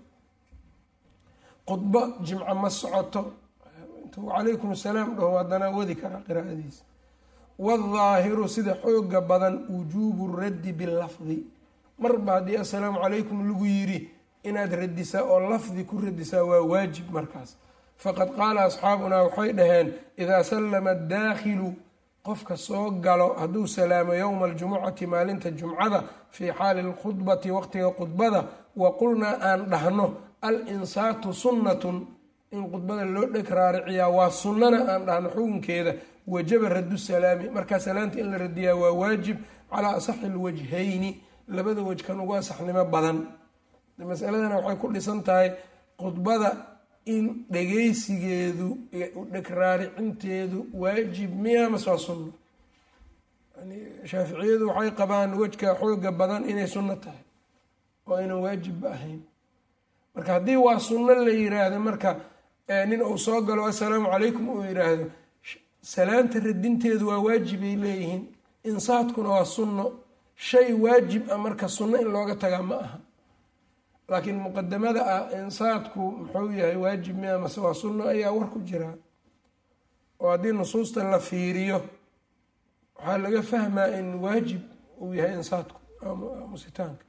khudbo jimco ma socoto intuu calaykum assalaam dhaho haddana wadi karaa qiraa'adiisa. waaldaahiru sida xooga badan wujuubu raddi bilafdi marba haddii assalaamu calaykum lagu yiri inaad radisaa oo lafdi ku radisaa waa waajib markaas. faqad qaala asxaabunaa waxay dhaheen idaa sallama addaakhilu qofka soo galo hadduu salaamo yowma aljumucati maalinta jumcada fii xaali lkhudbati waqtiga khudbada wa qulnaa aan dhahno al-insaatu sunnatun in khudbada loo dheg raariciyaa waa sunnana aan dhahno xukunkeeda wajaba raddu salaami markaa salaanta in la radiyaa waa waajib calaa asaxi lwajhayni labada wajkan ugu asaxnimo badan. masaladana waxay ku dhisan tahay khudbada in dhegeysigeedu iyo dheg raaricinteedu waajib miya mase waa sunno. yani shaaficiyadu waxay qabaan wejka xooga badan inay sunno tahay oo aynan waajibba ahayn. marka haddii waa sunno la yiraahdo marka nin uu soo galo assalaamu calaykum uu yiraahdo salaanta radinteedu waa waajibay leeyihiin insaadkuna waa sunno shay waajib ah marka sunno in looga tagaa ma aha. laakiin muqadamada ah insaadku muxuu yahay waajib miya mase waa sunno ayaa war ku jiraa oo haddii nusuusta la fiiriyo waxaa laga fahmaa in waajib uu yahay insaadku musitaanka.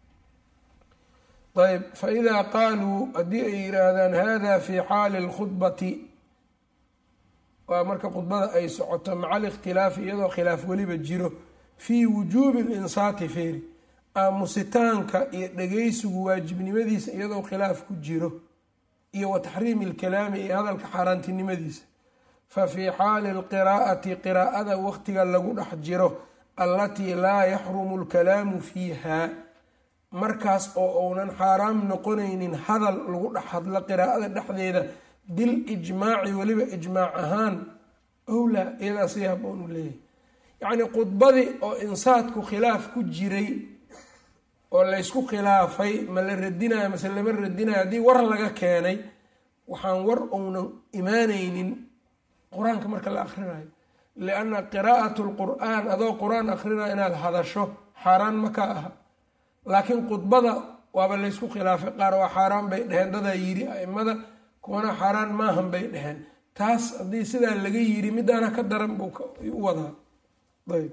ayb faidaa qaaluu haddii ay yiraahdaan hada fi xaali اlkhudbati waa marka khudbada ay socoto maca alikhtilaafi iyadoo khilaaf weliba jiro fii wujuubi linsaati feeri aamusitaanka iyo dhegaysigu waajibnimadiisa iyadoo khilaaf ku jiro iyo wa taxriimi alkalaami iyo hadalka xaaraantinimadiisa fa fii xaali alqiraa'ati qiraa'ada waqtiga lagu dhex jiro allatii laa yaxrumu alkalaamu fiiha markaas oo uunan xaaraam noqonaynin hadal lagu dhex hadlo qiraa'ada dhexdeeda bil ijmaaci weliba ijmaac ahaan owlaa iyadaa sii haboon u leeyahay yacni khudbadii oo insaadku khilaaf ku jiray oo laysku khilaafay ma la radinayo mase lama radinayo haddii war laga keenay waxaan war uunan imaanaynin qur-aanka marka la akhrinayo lianna qiraa'atu lqur'aan adoo qur-aan akhrinayo inaad hadasho xaaraan ma ka aha laakiin khudbada waaba laysku khilaafay qaar waa xaaraan bay dheheen dadaa yiri aimada kuwana xaaraan maahan bay dheheen taas haddii sidaa laga yiri midaana ka daran buu u wadaa ayb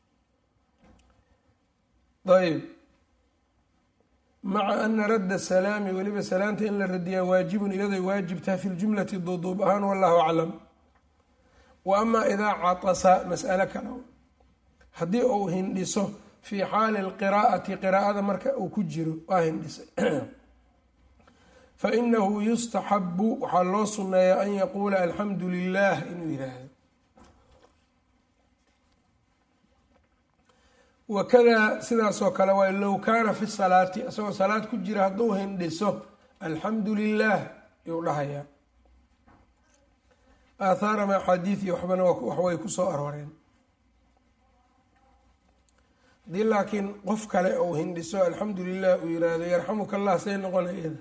ayb maca ana radda salaami weliba salaamta in la radiyaa waajibun iyaday waajibtaha fi ljumlati duuduub ahaan wallahu aclam wa amaa idaa catasa mas'alo kale haddii uu hindhiso fii xaali alqiraa'ati qiraa'ada marka uu ku jiro waa hindhisay fa inahu yustaxabu waxaa loo sunneeyaa an yaquula alxamdu lilah inuu yidhaahdo wakadaa sidaasoo kale waay low kaana fi salaati isagoo salaad ku jira hadduu hindhiso alxamdu lilah yuu dhahayaa aathaarama axaadiid iyo waxbana waxway ku soo arooreen haddii laakiin qof kale uu hindhiso alxamdu lilah uu yiraahdo yarxamuka allah say noqona iyada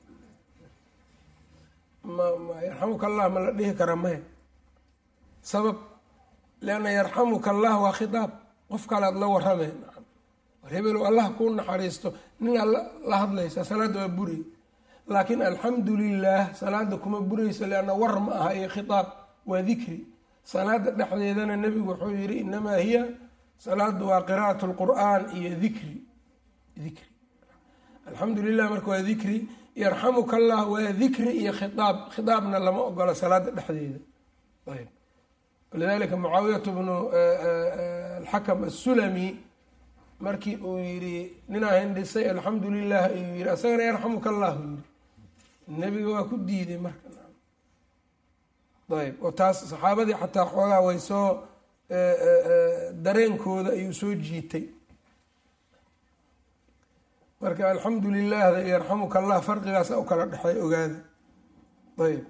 ma yarxamuka allah ma la dhihi kara maya sabab lianna yarxamuka allah waa khitaab qof kale aad la warameen war hebelow allah kuu naxariisto nin aad la hadlaysa salaadda waa buray laakiin alxamdu lilah salaada kuma buraysa lianna war ma aha iyo khitaab waa dikri salaada dhexdeedana nebigu wuxuu yihi inamaa hiya salaadu waa qiraa'atu lqur'aan iyo dikri dikri alxamdu lilah marka waa dikri yarxamuka allah waa dikri iyo khitaab khitaabna lama ogola salaada dhexdeeda ayb walidalika mucaawiyatu bnu alxakam assulami markii uu yihi ninaa hindhisay alxamdu lilah ayuu yihi asagana yarxamuka allah uu yihi nebiga waa ku diiday marka ayb oo taas saxaabadii xataa xoogaa way soo dareenkooda ayuu soo jiitay marka alxamdu lilahda iyo yarxamuka allah farqigaasa u kala dhexay ogaada ayb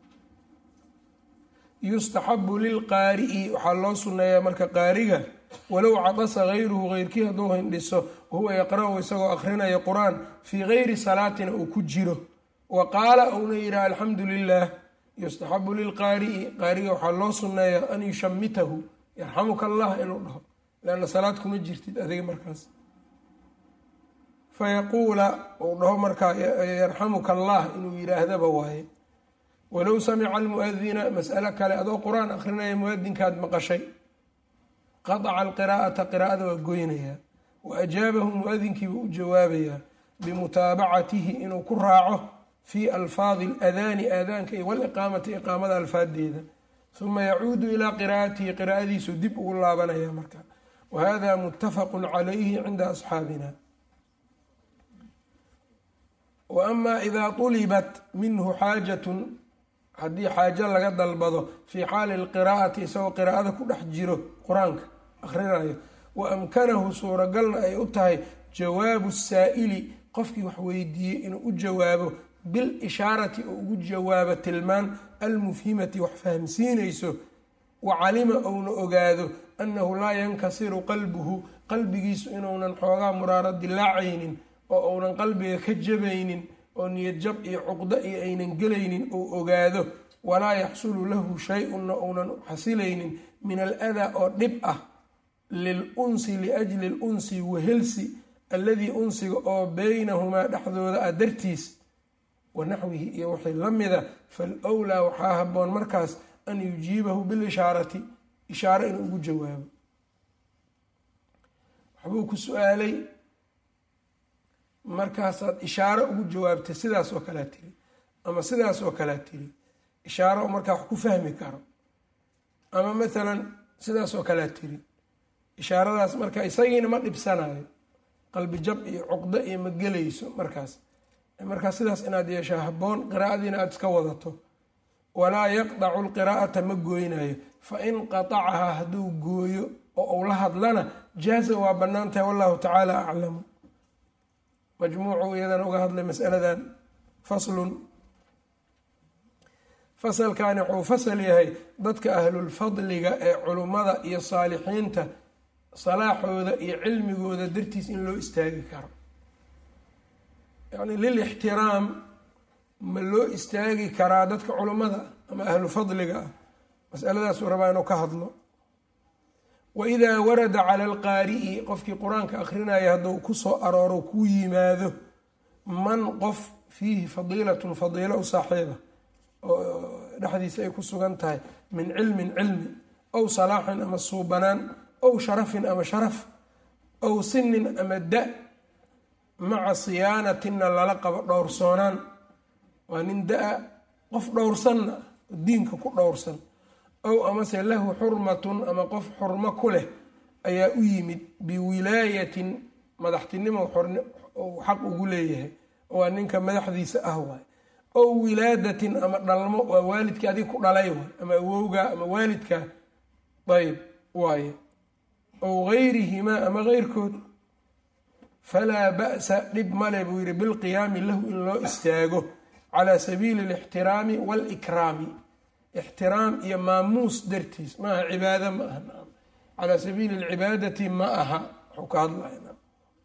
yustaxabu lilqaari'i waxaa loo sunneeyaa marka qaariga walow cadasa gayruhu geyrkii hadduu hindhiso wahuwa yaqra-u isagoo akrinaya qur-aan fii gayri salaatina uu ku jiro wa qaala uuna yidhaha alxamdu lilah yustaxabu lilqaari'i qaariga waxaa loo sunneeyaa an yushamitahu yarxamuka allah inuu dhaho leanna salaad kuma jirtid adiga markaas fayaquula uu dhaho markaa yarxamuka allah inuu yidhaahdaba waaye walow samica almuadina mas'alo kale adoo qur-aan akrinaya muadinkaad maqashay qadaca alqiraa'ata qiraa'ada waa goynayaa wa ajaabahu muadinkiiba u jawaabayaa bimutaabacatihi inuu ku raaco fii alfaadi aladaani aadaanka iyo waliqaamati iqaamada alfaadeeda uma yacuudu ilaa qiraa'atihi qiraa'adiisu dib ugu laabanaya marka wahada muttafaqu calayhi cinda asxaabina wa amaa idaa tulibat minhu xaajatun haddii xaajo laga dalbado fii xaali alqiraa'ati isagoo qiraa'ada ku dhex jiro qur-aanka akhrinayo wa amkanahu suuragalna ay u tahay jawaabu saa'ili qofkii wax weydiiyey inuu u jawaabo bilishaarati oo ugu jawaabo tilmaan almufhimati wax fahamsiinayso wa calima uuna ogaado annahu laa yankasiru qalbuhu qalbigiisu inuunan xoogaa muraaro dilaacaynin oo uunan qalbiga ka jabaynin oo niyad jab iyo cuqdo iyo aynan gelaynin uu ogaado walaa yaxsulu lahu shay-unna uunan xasilaynin min aladaa oo dhib ah lilunsi liajli lunsi wahelsi alladii unsiga oo beynahumaa dhexdooda ah dartiis wa naxwihi iyo wixii la mida falwlaa waxaa haboon markaas an yujiibahu bilishaarati ishaaro inuu ugu jawaabo waxbuu ku su-aalay markaasaad ishaaro ugu jawaabtay sidaas oo kalea tiri ama sidaas oo kalea tiri ishaaro markaa wax ku fahmi karo ama maalan sidaas oo kalea tiri ishaaradaas marka isagiina ma dhibsanayo qalbi jab iyo cuqdo iyo ma gelayso markaas markaas sidaas inaad yeeshaa habboon qiraa'adiina aada iska wadato walaa yaqdacu lqiraa'ata ma gooynayo fa in qatacahaa hadduu gooyo oo uu la hadlana jaaza waa bannaan tahay wallahu tacaala aclamu. majmuucu iyadana uga hadlay masaladan faslun fasalkani wuxuu fasal yahay dadka ahlulfadliga ee culummada iyo saalixiinta salaaxooda iyo cilmigooda dartiis in loo istaagi karo. yacni lilixtiraam ma loo istaagi karaa dadka culummada ama ahlu fadliga ah, masaladaasuu rabaa inuu ka hadlo. waidaa warada cala alqaari'i qofkii qur-aanka akrinaya hadduu kusoo arooro ku yimaado man qof fiihi fadiilatun fadiilo u saaxiiba oo dhexdiisa ay ku sugan tahay min cilmin cilmi ow salaaxin ama suubanaan ow sharafin ama sharaf ow sinin ama da maca siyaanatinna lala qabo dhowrsoonaan, waa nin da-a qof dhowrsanna diinka ku dhowrsan, ow amase lahu xurmatun ama qof xurmo ku leh ayaa u yimid biwilaayatin madaxtinimo xaq ugu leeyahay, waa ninka madaxdiisa ah waay, ow wilaadatin ama dhalmo waa waalidkii adig ku dhalay waay ama awowga ama waalidka ayb waaye, ow gayrihimaa ama geyrkood falaa ba'sa dhib male buu yihi bilqiyaami lahu in loo istaago calaa sabiili alixtiraami waalikraami, ixtiraam iyo maamuus dartiis maaha cibaado ma aha, calaa sabiili alcibaadati ma aha waxuu ka hadlaya,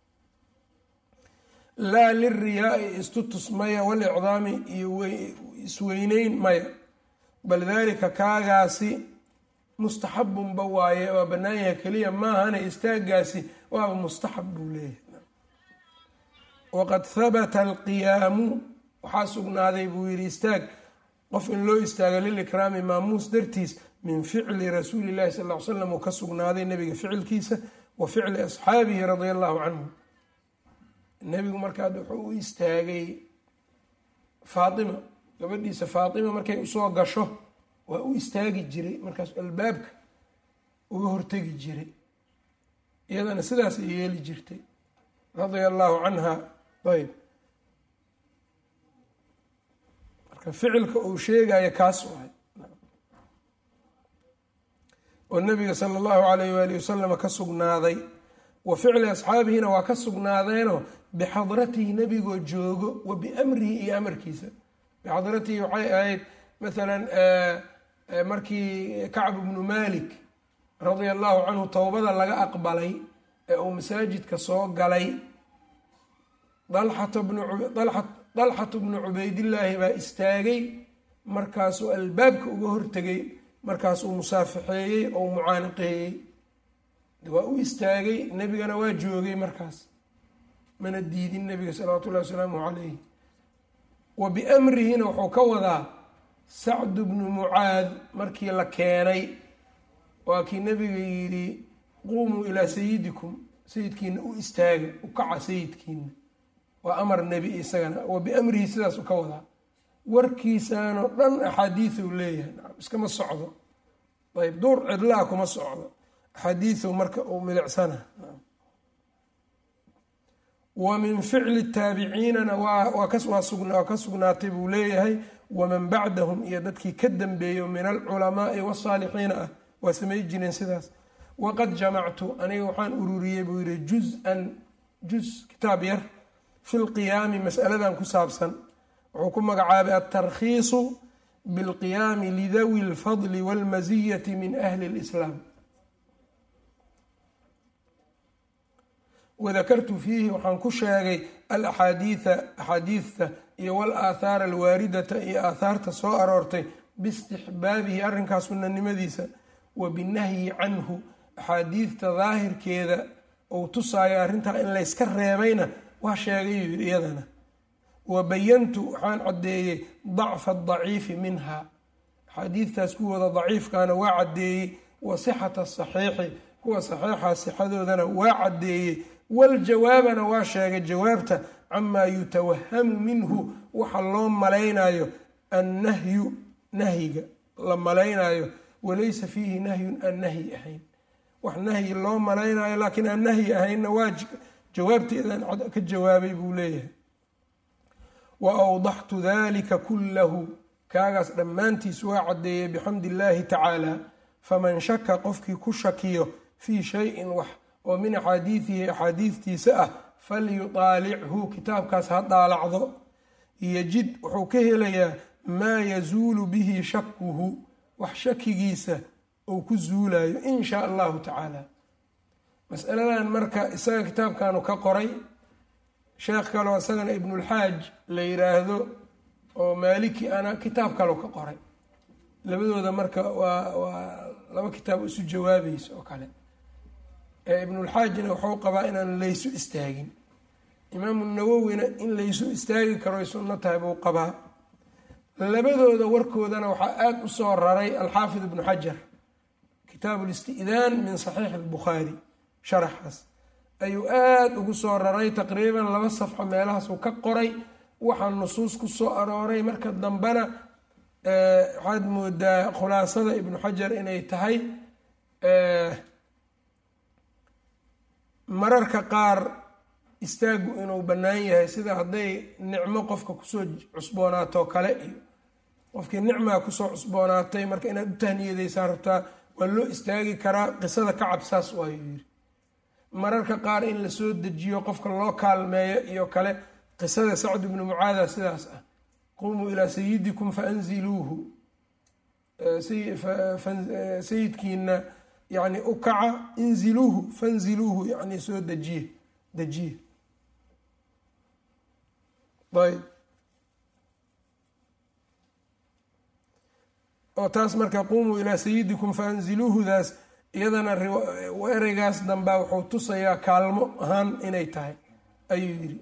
laa lilriyaai istutus maya walicdaami iyo isweyneyn maya, bal dalika kaagaasi mustaxabunba waaye waa bannaan yahay keliya maahane istaagaasi waaba mustaxab buu leeyahay. waqad habata alqiyaamu waxaa sugnaaday buu yihi istaag qof in loo istaago lilikraami maamuus dartiis min ficli rasuuli llahi sal ly slam uu ka sugnaaday nabiga ficilkiisa wa ficli asxaabihi radia allahu canhum. nebigu markaa wuxuu u istaagay faatima gabadhiisa faatima markay usoo gasho waa u istaagi jiray, markaas albaabka uga hortegi jiray, iyadana sidaas ay yeeli jirtay radia allahu canha. ayb marka ficilka uu sheegayo kaas waay oo nabiga sala allahu alayh waali wasalama ka sugnaaday, wa ficli asxaabihina waa ka sugnaadeenoo bixadratihi nebigoo joogo wa biamrihi iyo amarkiisa. bixadratihi waxay ahayd maalan markii kacb bnu malik radia allahu canhu towbada laga aqbalay ee uu masaajidka soo galay, dalxatu bnu cubaydillaahi baa istaagay, markaasuu albaabka uga hortegay, markaasuu musaafixeeyey oo mucaanaqeeyey, waa u istaagay, nebigana waa joogay markaas mana diidin nebiga salawaatu ullahi wasalaamu calayh. wa biamrihina wuxuu ka wadaa sacdu bnu mucaad markii la keenay waa kii nebiga yidhi quumuu ilaa sayidikum, sayidkiina u istaaga u kaca sayidkiina, waa amar nebi isagana. wa biamrihi sidaas u ka wadaa, warkiisaanoo dhan axaadiiu leeyahay iskama socdo, ayb duur cidlaa kuma socdo, axaadiiu marka uu milicsana. wa min ficli taabiciinana waa ka sugnaatay buu leeyahay, waman bacdahum iyo dadkii ka dambeeyo min alculamaai wasaalixiina ah waa samay jireen sidaas. waqad jamactu aniga waxaan ururiyey buu yihi juz-an juz kitaab yar fi lqiyaami masaladan ku saabsan, wuxuu ku magacaabay altarkhiisu bilqiyaami lidawi lfadli walmasiyati min ahli lislaam. wadakartu fiihi waxaan ku sheegay alaxaadiida axaadiidta iyo walaathaara alwaaridata iyo aathaarta soo aroortay biistixbaabihi arrinkaas sunanimadiisa, wa binahyi canhu axaadiidta daahirkeeda uu tusaayo arrintaa in layska reebayna waa sheegay yii iyadana. wa bayantu waxaan caddeeyey dacfa adaciifi minha, axaadiidtaas kuwooda daciifkaana waa caddeeyey, wa sixata asaxiixi kuwa saxiixa sixadoodana waa caddeeyey, waljawaabana waa sheegay jawaabta camaa yutawahamu minhu waxa loo malaynayo annahyu nahyiga la malaynayo walaysa fiihi nahyun aan nahyi ahayn. wax nahyi loo malaynayo laakiin aan nahyi ahaynna waa jawaabteedaan ka jawaabay buu leeyahay. wa awdaxtu dalika kullahu kaagaas dhammaantiis waa caddeeyey bixamdi illaahi tacaala. faman shaka qofkii ku shakiyo fii shayin wax oo min axaadiidihi axaadiistiisa ah falyudaalichu kitaabkaas ha daalacdo. yajid wuxuu ka helayaa maa yazuulu bihi shakuhu wax shakigiisa uu ku zuulayo in shaa allahu tacaala. masaladan marka isaga kitaabkanu ka qoray sheekh kaloo isagana ibnulxaaj la yiraahdo oo maaliki ana kitaab kaloo ka qoray. labadooda marka waa waa laba kitaab isu jawaabaysa oo kale. ibnulxaajna wuxuu qabaa inaan laysu istaagin. imaamu nawowina in laysu istaagi karo ay sunno tahay buu qabaa. labadooda warkoodana waxaa aada u soo raray alxaafid ibnu xajar kitaabu listi'daan min saxiixi albukhaari sharaxaas ayuu aada ugu soo raray taqriiban laba safxo meelahaas uu ka qoray waxaa nusuus ku soo arooray. marka dambena waxaad moodaa khulaasada ibnu xajar inay tahay mararka qaar istaagu inuu bannaan yahay, sida hadday nicmo qofka kusoo cusboonaato kale iyo qofkii nicmaa kusoo cusboonaatay marka inaad u tahniyadaysaa rabtaa waa loo istaagi karaa. qisada kacab saas waayuu yiri. mararka qaar in la soo dejiyo qofka loo kaalmeeyo iyo kale qisada sacd ibnu mucaada sidaas ah. qumuu ilaa sayidikum faanziluuhu, sayidkiina yani u kaca, inziluuhu fanziluuhu yani soo dejiye dejiye ayb. oo taas marka qumuu ilaa sayidikum faanziluuhudaas iyadana ereygaas dambaa wuxuu tusayaa kaalmo ahaan inay tahay ayuu yiri.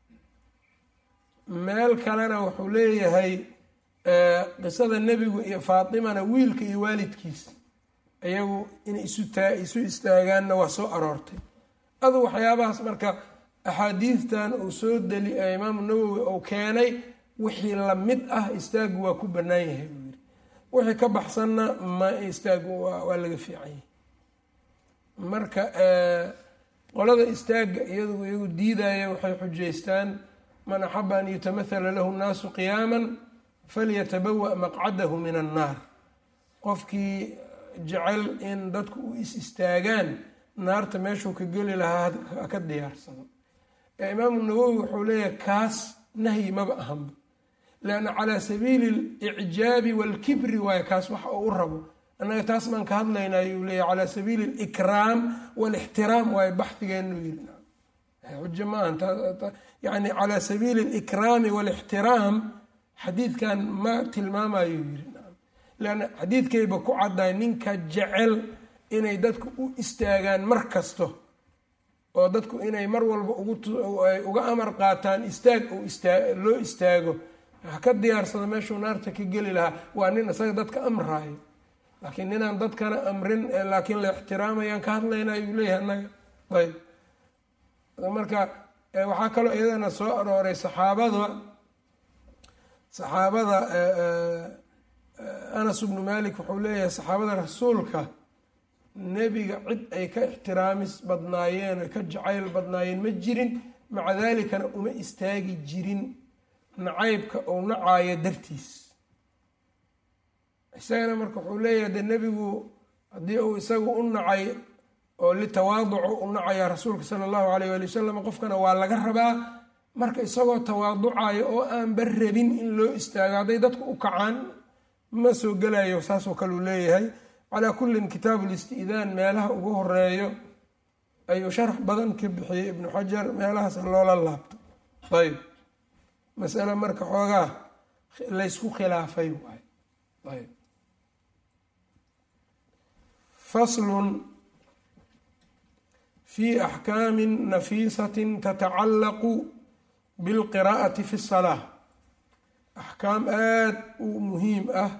meel kalena wuxuu leeyahay qisada nebigu iyo faatimana wiilka iyo waalidkiis iyagu inay isu istaagaanna waa soo aroortay. adu waxyaabahaas marka axaadiistan uu soo deli imaamu nawowi uu keenay wixii lamid ah istaagu waa ku bannaan yahay buu yiri. wixii ka baxsanna ma istaagu waa laga fiican yahay. marka qolada istaaga iyadu iyagu diidaya waxay xujaystaan man axaba an yutamahala lahu nnaasu qiyaaman falyatabawa maqcadahu min annaar. qofkii jecel in dadku u is istaagaan naarta meeshuu ka geli lahaa ka diyaarsado. imaamu nawowi wuxuu leeyahay kaas nahyi maba ahanba, leanna calaa sabiili alicjaabi waalkibri waayo kaas waxa uu u rabo. annaga taas baan ka hadlaynaa ayuu leeyahy calaa sabiili alikraam waalixtiraam waayo baxhigeenu yiri. xujo ma ahan yani calaa sabiili alikraami waalixtiraam xadiidkan ma tilmaamayo yiri. leanna xadiidkayba ku caddaay ninka jecel inay dadku u istaagaan mar kasto oo dadku inay mar walba uga amar qaataan istaag loo istaago ha ka diyaarsado meeshuu naarta ka geli lahaa. waa nin isaga dadka amraayo, laakiin ninaan dadkana amrin laakiin la ixtiraamayaan ka hadlayna ayuu leeyahay annaga ayb. marka waxaa kaloo iyadana soo arooray saxaabada saxaabada anas bnu malik wuxuu leeyahay saxaabada rasuulka nebiga cid ay ka ixtiraamis badnaayeen ay ka jacayl badnaayeen ma jirin, maca daalikana uma istaagi jirin nacaybka uu nacaayo dartiis. isagana marka wuxuu leeyahay de nebigu haddii uu isagu u nacay oo litawaaducu u nacaya rasuulka sala allahu alayh waali wasalam qofkana waa laga rabaa marka isagoo tawaaducayo oo aanba rabin in loo istaago hadday dadku u kacaan ma soo gelayo. saasoo kale uu leeyahay. calaa kullin kitaabu listi'daan meelaha ugu horeeyo ayuu sharax badan ka bixiyey ibnu xajar, meelahaas loola laabto. ayb masale marka xoogaa laysku khilaafay waay. ayb faslun fii axkaamin nafiisatin tatacallaqu bilqiraa'ati fi salaa. axkaam aada u muhiim ah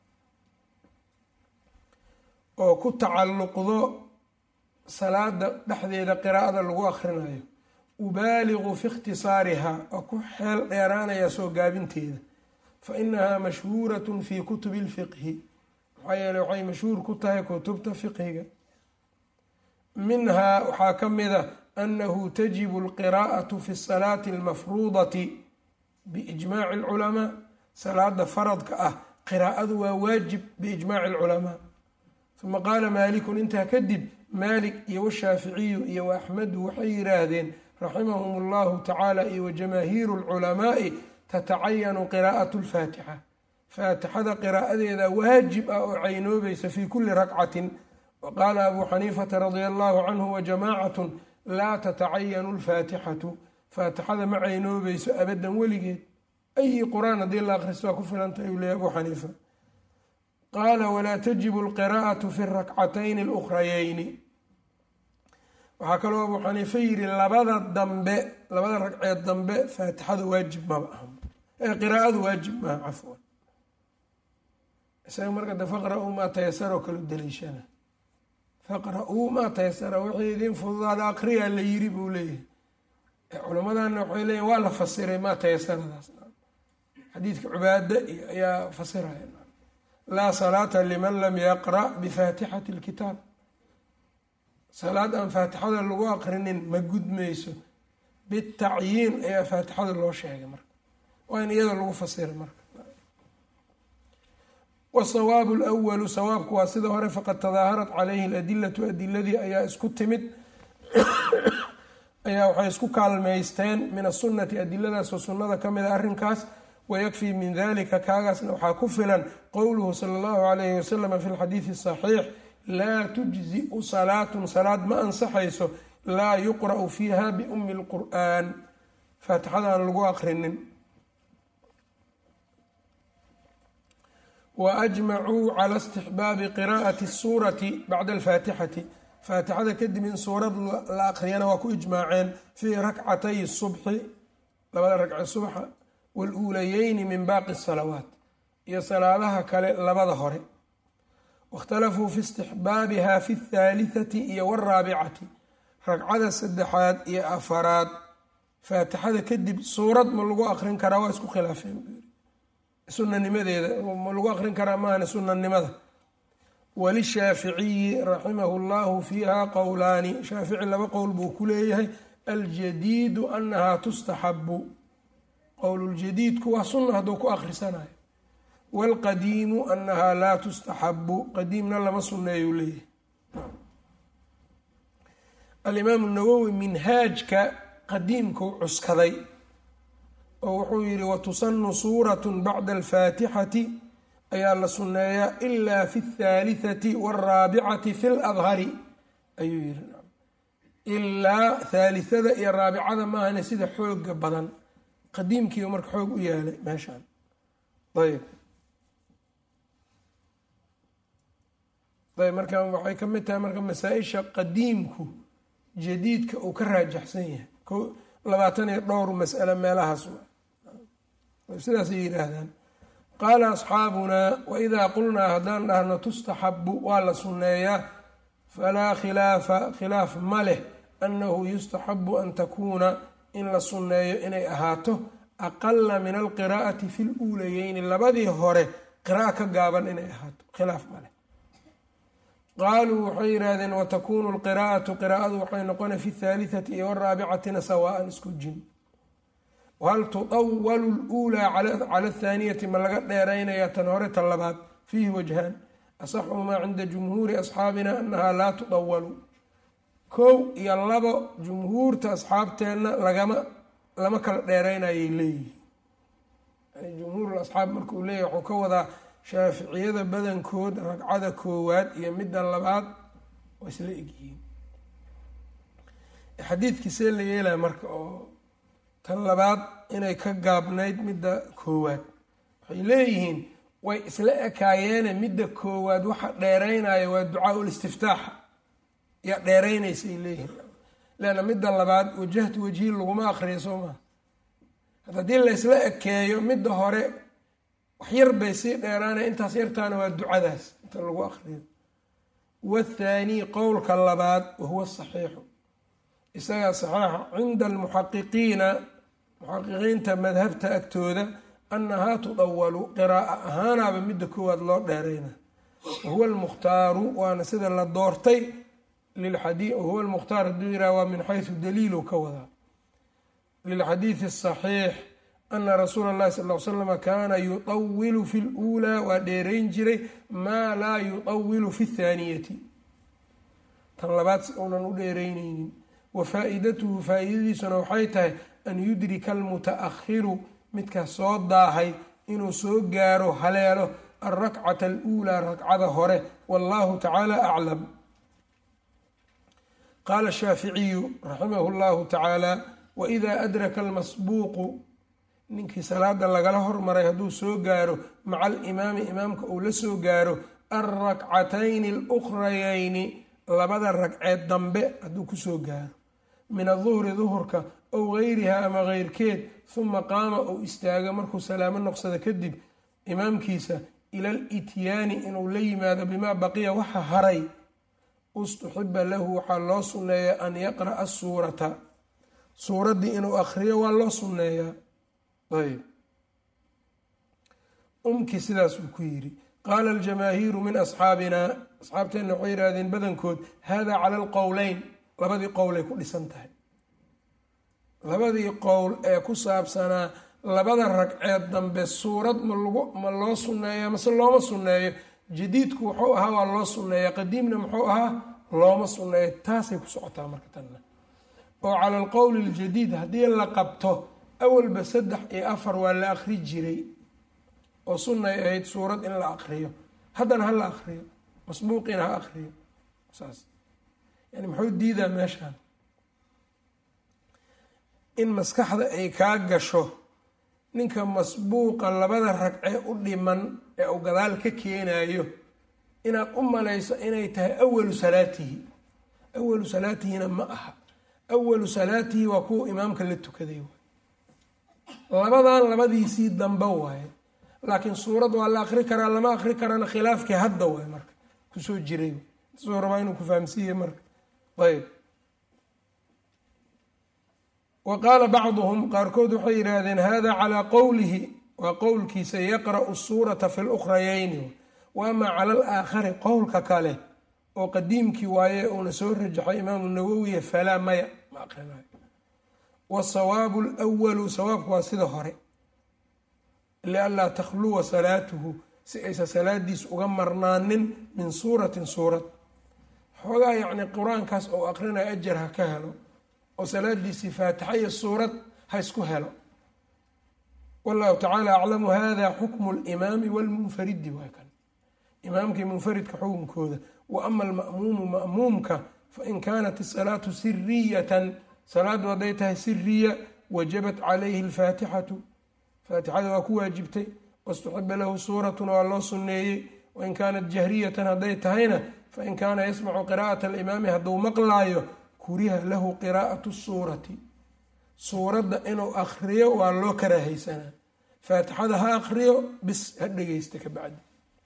oo ku tacalluqdo salaada dhexdeeda qiraa'ada lagu akhrinayo. ubaaligu fi ikhtisaariha oo ku xeel dheeraanaya soo gaabinteeda. fa inahaa mashhuuratun fii kutubi lfiqhi maxaa yeele waxay mashhuur ku tahay kutubta fiqhiga. minhaa waxaa ka mida annahu tajibu alqiraa'atu fi salaati almafruudati biijmaaci alculamaa. salaada faradka ah qiraa'adu waa waajib biijmaaci alculamaa. uma qaala maalikun intaa kadib maalik iyo washaaficiyu iyo waaxmedu waxay yidhaahdeen raximahum allahu tacaala iyo wajamaahiiru alculamaai tatacayanu qiraa'atu lfaatixa. faatixada qiraa'adeeda waajib ah oo caynoobaysa fii kulli rakcatin. waqaala abuu xaniifata radia allahu canhu wajamaacatun laa tatacayanu lfaatixatu. faatixada ma caynoobayso abadan weligeed, ayi qur-aan haddii la akhristo waa ku filantah uu leeya abuu xaniifa. qaala walaa tajibu alqiraa'atu fi rakcatayni alukrayeyni. waxaa kaloo abuu xaniife yidhi labada dambe labada ragceed dambe faatixada waajib maba aha, ee qiraa'adu waajib maaha cafwan. isaga marka de faqra-uu maa tayasaroo kale u daliishana. faqra-uu maa tayasara wixii idiin fududaada aqriyaa la yiri buu leeyahay. culammadana waxay leeyihin waa la fasiray maa tayasaradaas. xadiidka cubaada iyo ayaa fasiraya laa salaata liman lam yaqra' bifaatixati lkitaab. salaad aan faatixada lagu aqrinin ma gudmayso. bitacyiin ayaa faatixada loo sheegay marka, waa in iyada lagu fasiray marka. wasawaabu lwalu sawaabku waa sida hore, faqad tadaaharat calayhi aladilatu adiladii ayaa isku timid ayaa waxay isku kaalmaysteen min asunati adiladaasoo sunnada ka mida arrinkaas. wayakfii min dalika kaagaasna waxaa ku filan qowluhu sala allahu alayhi wasalam fi lxadiidi saxiix laa tujziu salaatun salaad ma ansaxayso laa yuqra'u fiiha biumi lqur'aan, faatixada aan lagu aqrinin. waajmacuu cala istixbaabi qiraa'ati suurati bacda alfaatixati. faatixada kadib in suurad la aqriyana waa ku ijmaaceen fii rakcatay subxi labada ragce subxa waluulayeyni min baaqi salawaat iyo salaadaha kale labada hore. waاkhtalafuu fi istixbaabiha fi اthaalitثati iyo wاraabicati. ragcada saddexaad iyo afaraad faatixada kadib suurad ma lagu aqrin karaa waa isku khilaafeen sunanimadeeda, ma lagu aqrin karaa maahane sunanimada. walishaaficiyi raximahu llahu fiiha qowlaani. shaafici laba qowl buu ku leeyahay. aljadiidu anahaa tustaxabu, qowluljadiidku waa sunna hadduu ku akhrisanayo. waalqadiimu anahaa laa tustaxabu, qadiimna lama sunneeyuu leeyahay. alimaamu nawowi minhaajka qadiimkuu cuskaday oo wuxuu yihi watusanu suuratu bacda alfaatixati ayaa la sunneeyaa ilaa fi اthaalitثati wاlraabicati fi ladhari ayuu yihi. ilaa thaalitثada iyo raabicada maahane sida xooga badan. qadiimkiiba marka xoog u yaalay meeshaan. ayb ayb marka waxay ka mid tahay marka masaa-isha qadiimku jadiidka uu ka raajaxsan yahay. ko labaatan iyo dhowr mas'alo meelahaas sidaasay yidhaahdaan. qaala asxaabunaa waidaa qulnaa haddaan dhahno tustaxabu waa la sunneeyaa falaa khilaafa khilaaf ma leh annahu yustaxabu an takuuna in la sunneeyo inay ahaato aqala min alqiraa'ati fi luulayeyni labadii hore qira'a ka gaaban inay ahaato khilaaf ma leh. qaaluu waxay yidhaahdeen watakuunu lqiraa'atu qiraa'adu waxay noqonay fi thaalitثati iyo waraabicatina sawaa'an isku jin. wahal tudawalu luulaa cala athaaniyati ma laga dheeraynaya tan hore tan labaad? fiihi wajhaan asaxuhumaa cinda jumhuuri asxaabina annahaa laa tudawalu. kow iyo labo jumhuurta asxaabteenna lagama lama kala dheeraynayay leeyihin. yani jumhuurul asxaab markuu leeyahy waxuu ka wadaa shaaficiyada badankood ragcada koowaad iyo midda labaad waa isla egyihiin. xadiidkii see la yeelaya marka oo tan labaad inay ka gaabnayd midda koowaad, waxay leeyihiin way isla ekaayeene midda koowaad waxa dheeraynaya waa ducaa-ul istiftaaxa yaa dheeraynaysay leeyihiin. leanna midda labaad wajahtu wajhi laguma aqriya soo maha. haddii la isla ekeeyo midda hore wax yar bay sii dheeraanaya, intaas yartaana waa ducadaas inta lagu aqriyo. wathaanii qowlka labaad wahuwa saxiixu, isagaa saxaaxa cinda almuxaqiqiina muxaqiqiinta madhabta agtooda annahaa tudawalu qiraa'a ahaanaaba midda koowaad loo dheerayna. wahuwa almukhtaaru waana sida la doortay lilxadii wahuwa almukhtaar hadduu yiraha waa min xaysu daliilu ka wadaa lilxadiidi asaxiix ana rasuula اllahi sal l slama kaana yuطawilu fi اluulaa waa dheerayn jiray maa laa yuطawilu fi اthaaniyati tan labaad si uunan u dheeraynaynin wa faa-idatuhu faa-idadiisuna waxay tahay an yudrika almuta-akhiru midka soo daahay inuu soo gaaro haleelo alrakcata aluulaa ragcada hore wallahu tacaala aclam. qaala shaaficiyu raximahu llahu tacaala waidaa adraka almasbuuqu ninkii salaada lagala hormaray hadduu soo gaaro maca alimaami imaamka uu la soo gaaro alrakcatayni alukrayayni labada ragceed dambe hadduu kusoo gaaro min aduhri duhurka ow gayriha ama keyrkeed huma qaama ou istaago markuu salaamo noqsado kadib imaamkiisa ila alityaani inuu la yimaado bimaa baqiya waxa haray ustuxiba lahu waxaa loo sunneeyaa an yaqra'a suurata suuraddii inuu akhriyo waa loo sunneeyaa. ayb umkii sidaas uu ku yidhi qaala aljamaahiiru min asxaabina asxaabteenna waxay yidhahdeen badankood hada cala alqowleyn labadii qowlay ku dhisan tahay labadii qowl ee ku saabsanaa labada ragceed dambe suurad ma lagu ma loo sunneeya mase looma sunneeyo jadiidku wuxuu ahaa waa loo sunneeya qadiimna muxuu ahaa looma sunneeyo taasay ku socotaa marka tanna oo cala alqowli aljadiid haddii la qabto awalba saddex iyo afar waa la akri jiray oo sunnay ahayd suurad in la akriyo haddana ha la akriyo masbuuqiina ha akriyo saas yani muxuu diidaa meeshaan in maskaxda ay kaa gasho ninka masbuuqa labada ragcee u dhiman ee uu gadaal ka keenayo inaad u malayso inay tahay awalu salaatihi awalu salaatihina ma aha awalu salaatihi waa kuwa imaamka la tukaday labadan labadiisii dambe waaye laakiin suurad waa la akri karaa lama akri karana khilaafkii hadda waay marka kusoo jiray soo rabaa inuu ku fahamsiiye marka ayb wa qaala bacduhum qaarkood waxay yidhaahdeen hada calaa qowlihi waa qowlkiisa yaqra'u suurata fi lukrayayni wa amaa cala alaakhari qowlka kale oo qadiimkii waaye uuna soo rajaxay imaamu nawowiya falaa maya ma aqrinayo wasawaabu lwalu sawaabku waa sida hore lianlaa takhluwa salaatuhu si aysa salaadiis uga marnaanin min suuratin suurad xoogaa yacni qur-aankaas ou aqrinayo ajar ha ka helo oo salaadiisii faatixa iyo suurad ha isku helo wallahu tacaala aclamu hada xukmu limaami walmunfaridi waa kan imaamkii munfaridka xukunkooda wa ama alma'muumu ma'muumka fain kaanat isalaatu siriyatan salaadu hadday tahay siriya wajabat calayhi alfaatixatu faatixada waa ku waajibtay wastuxiba lahu suuratun waa loo sunneeyey wain kaanat jahriyatan hadday tahayna fain kaana yasmacu qiraa'ata alimaami hadduu maqlaayo kuriha lahu qiraa'atu suurati suuradda inuu akriyo waa loo karaahaysanaa faatixada ha akriyo bis ha dhegeysta ka bacdi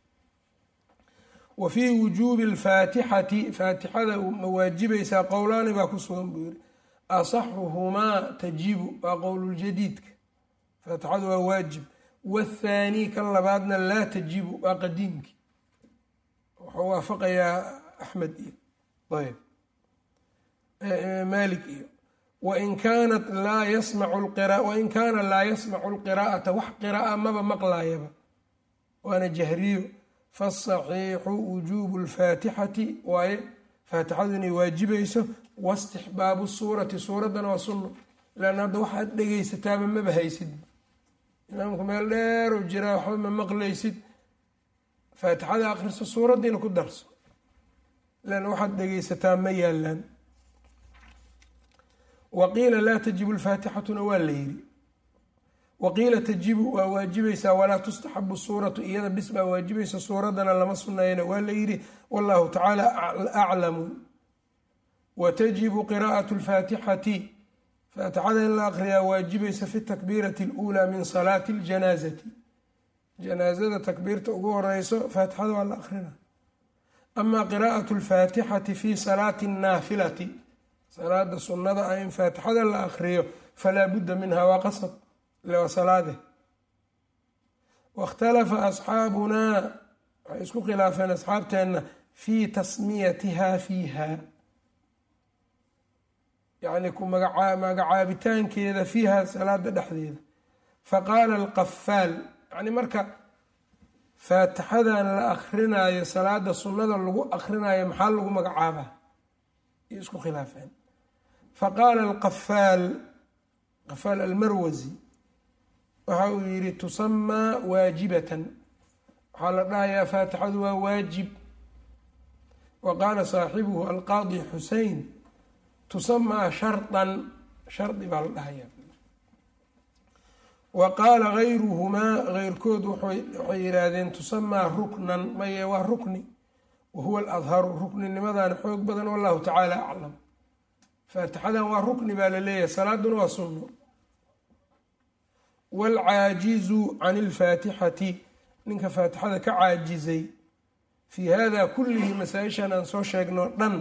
wa fii wujuubi alfaatixati faatixada ma waajibaysaa qowlaani baa ku sugan buu yiri asaxuhumaa tajibu waa qowluljadiidka faatixadu waa waajib wathaanii kan labaadna laa tajibu waa qadiimki wuxuu waafaqayaa axmed iyo ayb maalik iyo wain kaanat laa yasmacu qira wain kaana laa yasmacu lqiraa'ata wax qira'a maba maqlaayaba waana jahriyo fasaxiixu wujuubu lfaatixati waaye faatixadu inay waajibayso waistixbaabu suurati suuraddana waa sunno leanna hadda waxaad dhegeysataaba maba haysid imaamku meel dheer oo jiraa waxba ma maqlaysid faatixada akhriso suuraddiina ku darso leanna waxaad dhegeysataa ma yaalaan waqiila laa tajibu lfaatixatuna waa la yiri waqiila tajibu waa waajibaysaa walaa tustaxabu suuratu iyada bis baa waajibaysa suuraddana lama sunnayana waa la yidhi wallahu tacaala aclamu watajibu qiraa'atu lfaatixati faatixada in la aqriyaa waajibaysa fi takbiirati اluulaa min salaati اljanaazati janaazada takbiirta ugu horeyso faatixada waa la aqrina amaa qiraa'atu lfaatixati fi salaati اnaafilati salaada sunnada ah in faatixada la akriyo falaa budda minha waa qasab ila waa salaade wاkhtalafa asxaabunaa waxay isku khilaafeen asxaabteenna fii tasmiyatihaa fiiha, yacni ku magaca magacaabitaankeeda fiiha salaada dhexdeeda. faqaala alqafaal, yani marka faatixadan la akrinaayo salaada sunnada lagu akrinaayo maxaa lagu magacaabaa iyo isku khilaafeen. faqaala alqafaal, qafaal almarwasi waxa uu yihi tusamaa waajibatan, waxaa la dhahayaa faatixadu waa waajib. wa qaala saaxibuhu alqaadi xusein tusamaa shardan, shardi baa la dhahayaa. wa qaala gayruhumaa, geyrkood waxay yidhaahdeen tusamaa ruknan, maye waa rukni. wa huwa aladharu, rukninimadana xoog badan, wallahu tacaala aclam. faatixadan waa rukni baa la leeyahay, salaaduna waa sunno. waalcaajizu can ilfaatixati, ninka faatixada ka caajizay fii hada kullihi, masaa-ishan aan soo sheegno dhan,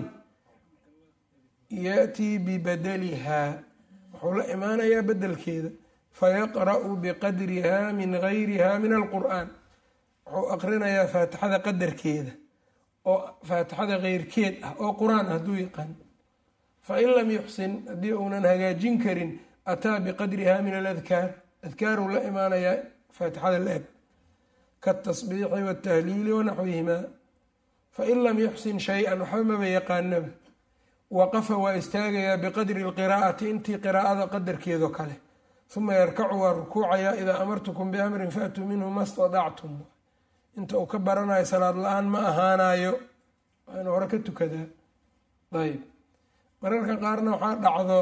yaatii bibadalihaa, wuxuu la imaanayaa bedelkeeda. fayaqra'u biqadriha min gayriha min alqur'aan, wuxuu aqrinayaa faatixada qadarkeeda oo faatixada keyrkeed ah oo qur-aan hadduu yaqaan. fain lam yuxsin, haddii uunan hagaajin karin, ataa biqadriha min aladkaar, adkaaruu la imaanayaa faatixada la eg, kaatasbiixi waatahliili wanaxwihimaa. fain lam yuxsin shay-an, waxba maba yaqaanaba, waqafa waa istaagayaa biqadri lqiraa'ati, intii qiraa'ada qadarkeedoo kale. uma yarkacu waa rukuucayaa, idaa amartukum biamrin faatuu minhu ma stadactum, inta uu ka baranayo salaad la-aan ma ahaanayo, waa inu hore ka tukadaa. ayb, mararka qaarna waxaa dhacdo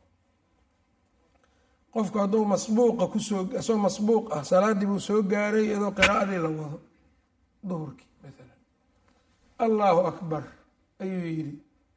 qofku hadduu masbuuqa kusoo isagoo masbuuq ah salaadii buu soo gaaray iyadoo qiraa'adii la wado, duhurkii maalan, allahu akbar ayuu yidhi.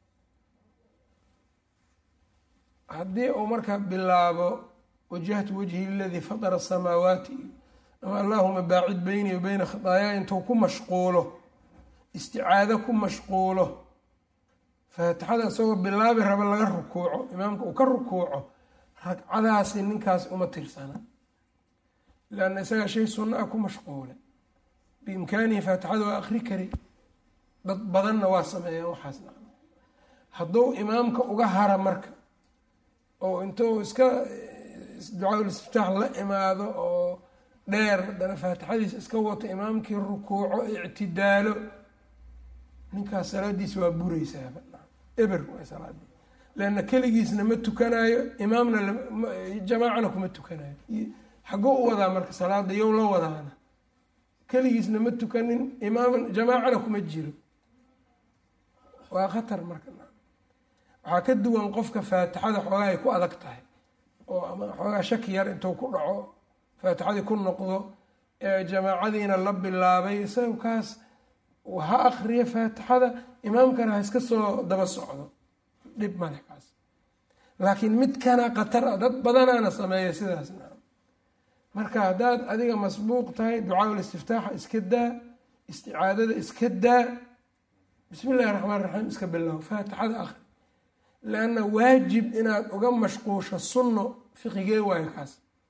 haddii uu marka bilaabo wajahtu wajhi liladii fatara asamaawaati, ama allahuma baacid beyni wa beyna khataayaa, intuu ku mashquulo isticaado ku mashquulo, faatixada isagoo bilaabi raba laga rukuuco, imaamka uu ka rukuuco, ragcadaasi ninkaas uma tirsana, leanna isagaa shay sunna ah ku mashquulay. biimkaanihi faatixada waa akri kari, dad badanna waa sameeyaan waxaasna. hadduu imaamka uga hara marka oo intuu iska ducaaul istiftaax la imaado oo dheer, haddana faatixadiisa iska wato, imaamkii rukuuco ictidaalo, ninkaas salaadiisa waa bureysaa, eber waa salaadii. leanna keligiisna ma tukanayo, imaamna jamaacana kuma tukanayo. xaggoo u wadaa marka salaada, yow la wadaana, keligiisna ma tukanin, imaam jamaacana kuma jiro, waa khatar marka. waxaa ka duwan qofka faatixada xoogaa ay ku adag tahay, oo ama xoogaa shaki yar intuu ku dhaco faatixadii ku noqdo, ee jamaacadiina la bilaabay, isaga kaas ha akriyo faatixada, imaamkana ha iska soo daba socdo, dhib male kaas. laakiin midkana khatar a, dad badanaana sameeya sidaasna. marka haddaad adiga masbuuq tahay, ducaaul istiftaaxa iska daa, isticaadada iska daa, bismi illahi raxmaan raxiim iska bilow, faatixada akri. leanna waajib inaad uga mashquusho sunno, fiqigee waayo kaas,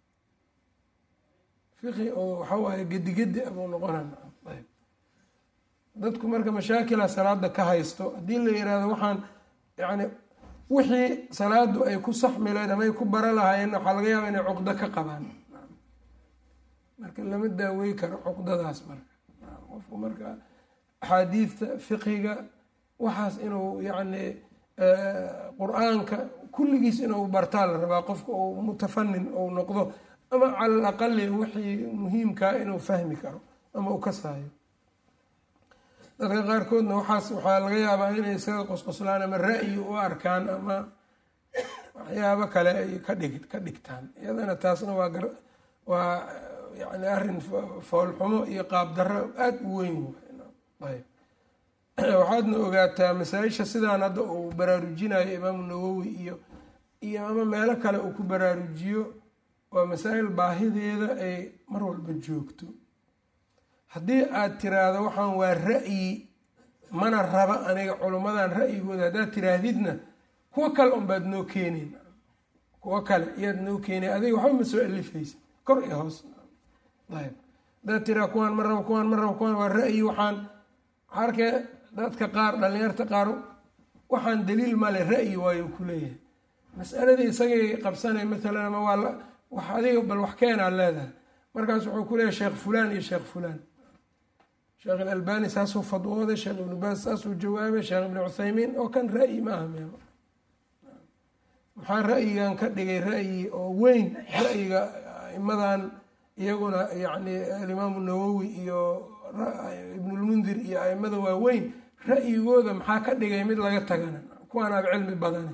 fiqi oo waxa waaye gedigedi abuu noqonaa. ayb, dadku marka mashaakila salaada ka haysto, haddii la yihahdo waxaan yani wixii salaadu ay ku saxmileed ama ay ku bara lahaayeenna waxaa laga yaaba inay cuqdo ka qabaan, marka lama daawey karo cuqdadaas. marka qofku marka axaadiidta, fiqiga, waxaas inuu yani qur-aanka kulligiis inuu bartaa la rabaa, qofka uu mutafanin ou noqdo, ama cala al aqali wixii muhiimkaa inuu fahmi karo ama u kasaayo. dadka qaarkoodna waxaas waxaa laga yaabaa inay isaga qosqoslaan ama ra'yi u arkaan, ama waxyaabo kale ay kadhig ka dhigtaan. iyadana taasna waa gar waa yani arrin foolxumo iyo qaab darro aada u weyn. ayb, waxaadna ogaataa masaa-isha sidaan hadda uu baraarujinayo imaamu nawowi iyo iyo ama meelo kale uu ku baraarujiyo, waa masaa-il baahideeda ay mar walba joogto. haddii aad tiraahdo waxaan waa ra'yi, mana raba aniga culummadan ra'yigooda, haddaad tiraahdidna kuwo kale unbaad noo keenayn, kuwo kale iyaad noo keenay, adiga waxba ma soo alifaysa, kor iyo hoos. ayb, dad tiraa kuwaan ma rabo kuwaan ma rabo kuwaan waa ra'yi waxaan arkee dadka qaar dhalinyarta qaar waxaan daliil male ra'yi waayo ku leeyahay mas'aladii isagay qabsanay maalan ama waa wax adiga bal wax keenaa leedahay markaas wuxuu ku leeyahay sheekh fulaan iyo sheekh fulaan sheekh alalbani saasuu fadwooday, sheekh ibnu baas saasuu jawaabay, sheekh ibnu cuthaymiin oo kan ra'yi ma aha meel maxaa ra'yigan ka dhigay ra'yi oo weyn ra'yiga aimadan iyaguna yacni alimaamu nawowi iyo ibnulmundir iyo aimada waaweyn ra'yigooda maxaa ka dhigay mid laga tagana kuwaanaaba cilmi badane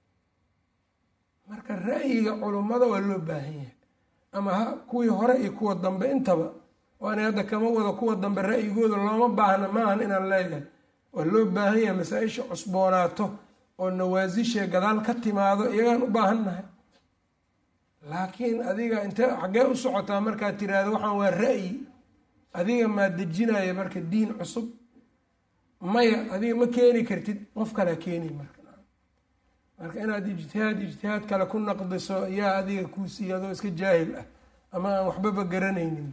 marka ra'yiga culummada waa loo baahan yahay ama ha kuwii hore iyo kuwa dambe intaba waana hadda kama wada kuwa dambe ra'yigooda looma baahna maahan inaan leeyahay waa loo baahan yahay masaa-isha cusboonaato oo nawaasisha gadaal ka timaado iyagaan u baahannahay laakiin adiga intee xaggee u socotaa markaad tiraahdo waxaan waa ra'yi adiga maa dejinaya marka diin cusub maya adiga ma keeni kartid qof kalea keeni marka marka inaad ijtihaad ijtihaad kale ku naqdiso yaa adiga kuu siiya adoo iska jaahil ah ama aan waxbaba garanaynin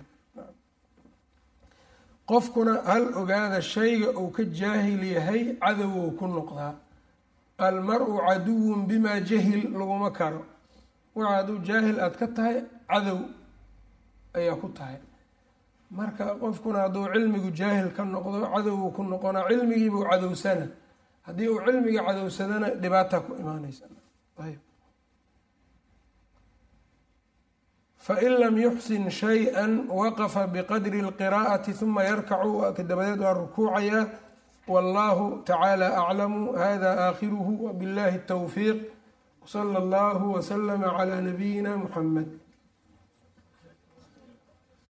qofkuna hal ogaada shayga uu ka jaahil yahay cadowou ku noqdaa almar-u caduwun bimaa jahil laguma karo waxa aduu jaahil aada ka tahay cadow ayaa ku tahay marka qofkuna hadduu cilmigu jaahil ka noqdo cadowuu ku noqonaa cilmigiibuu cadowsana haddii uu cilmiga cadowsadana dhibaataa ku imaaneysa ayb fain lam yuxsin shay-an waqafa biqadri اlqiraa'ati huma yarkacu dabadeed waa rukuucayaa wallahu tacaala aclamu hada aakhiruhu wabillahi الtowfiiq wsala allahu waslama calaa nabiyina muxamed.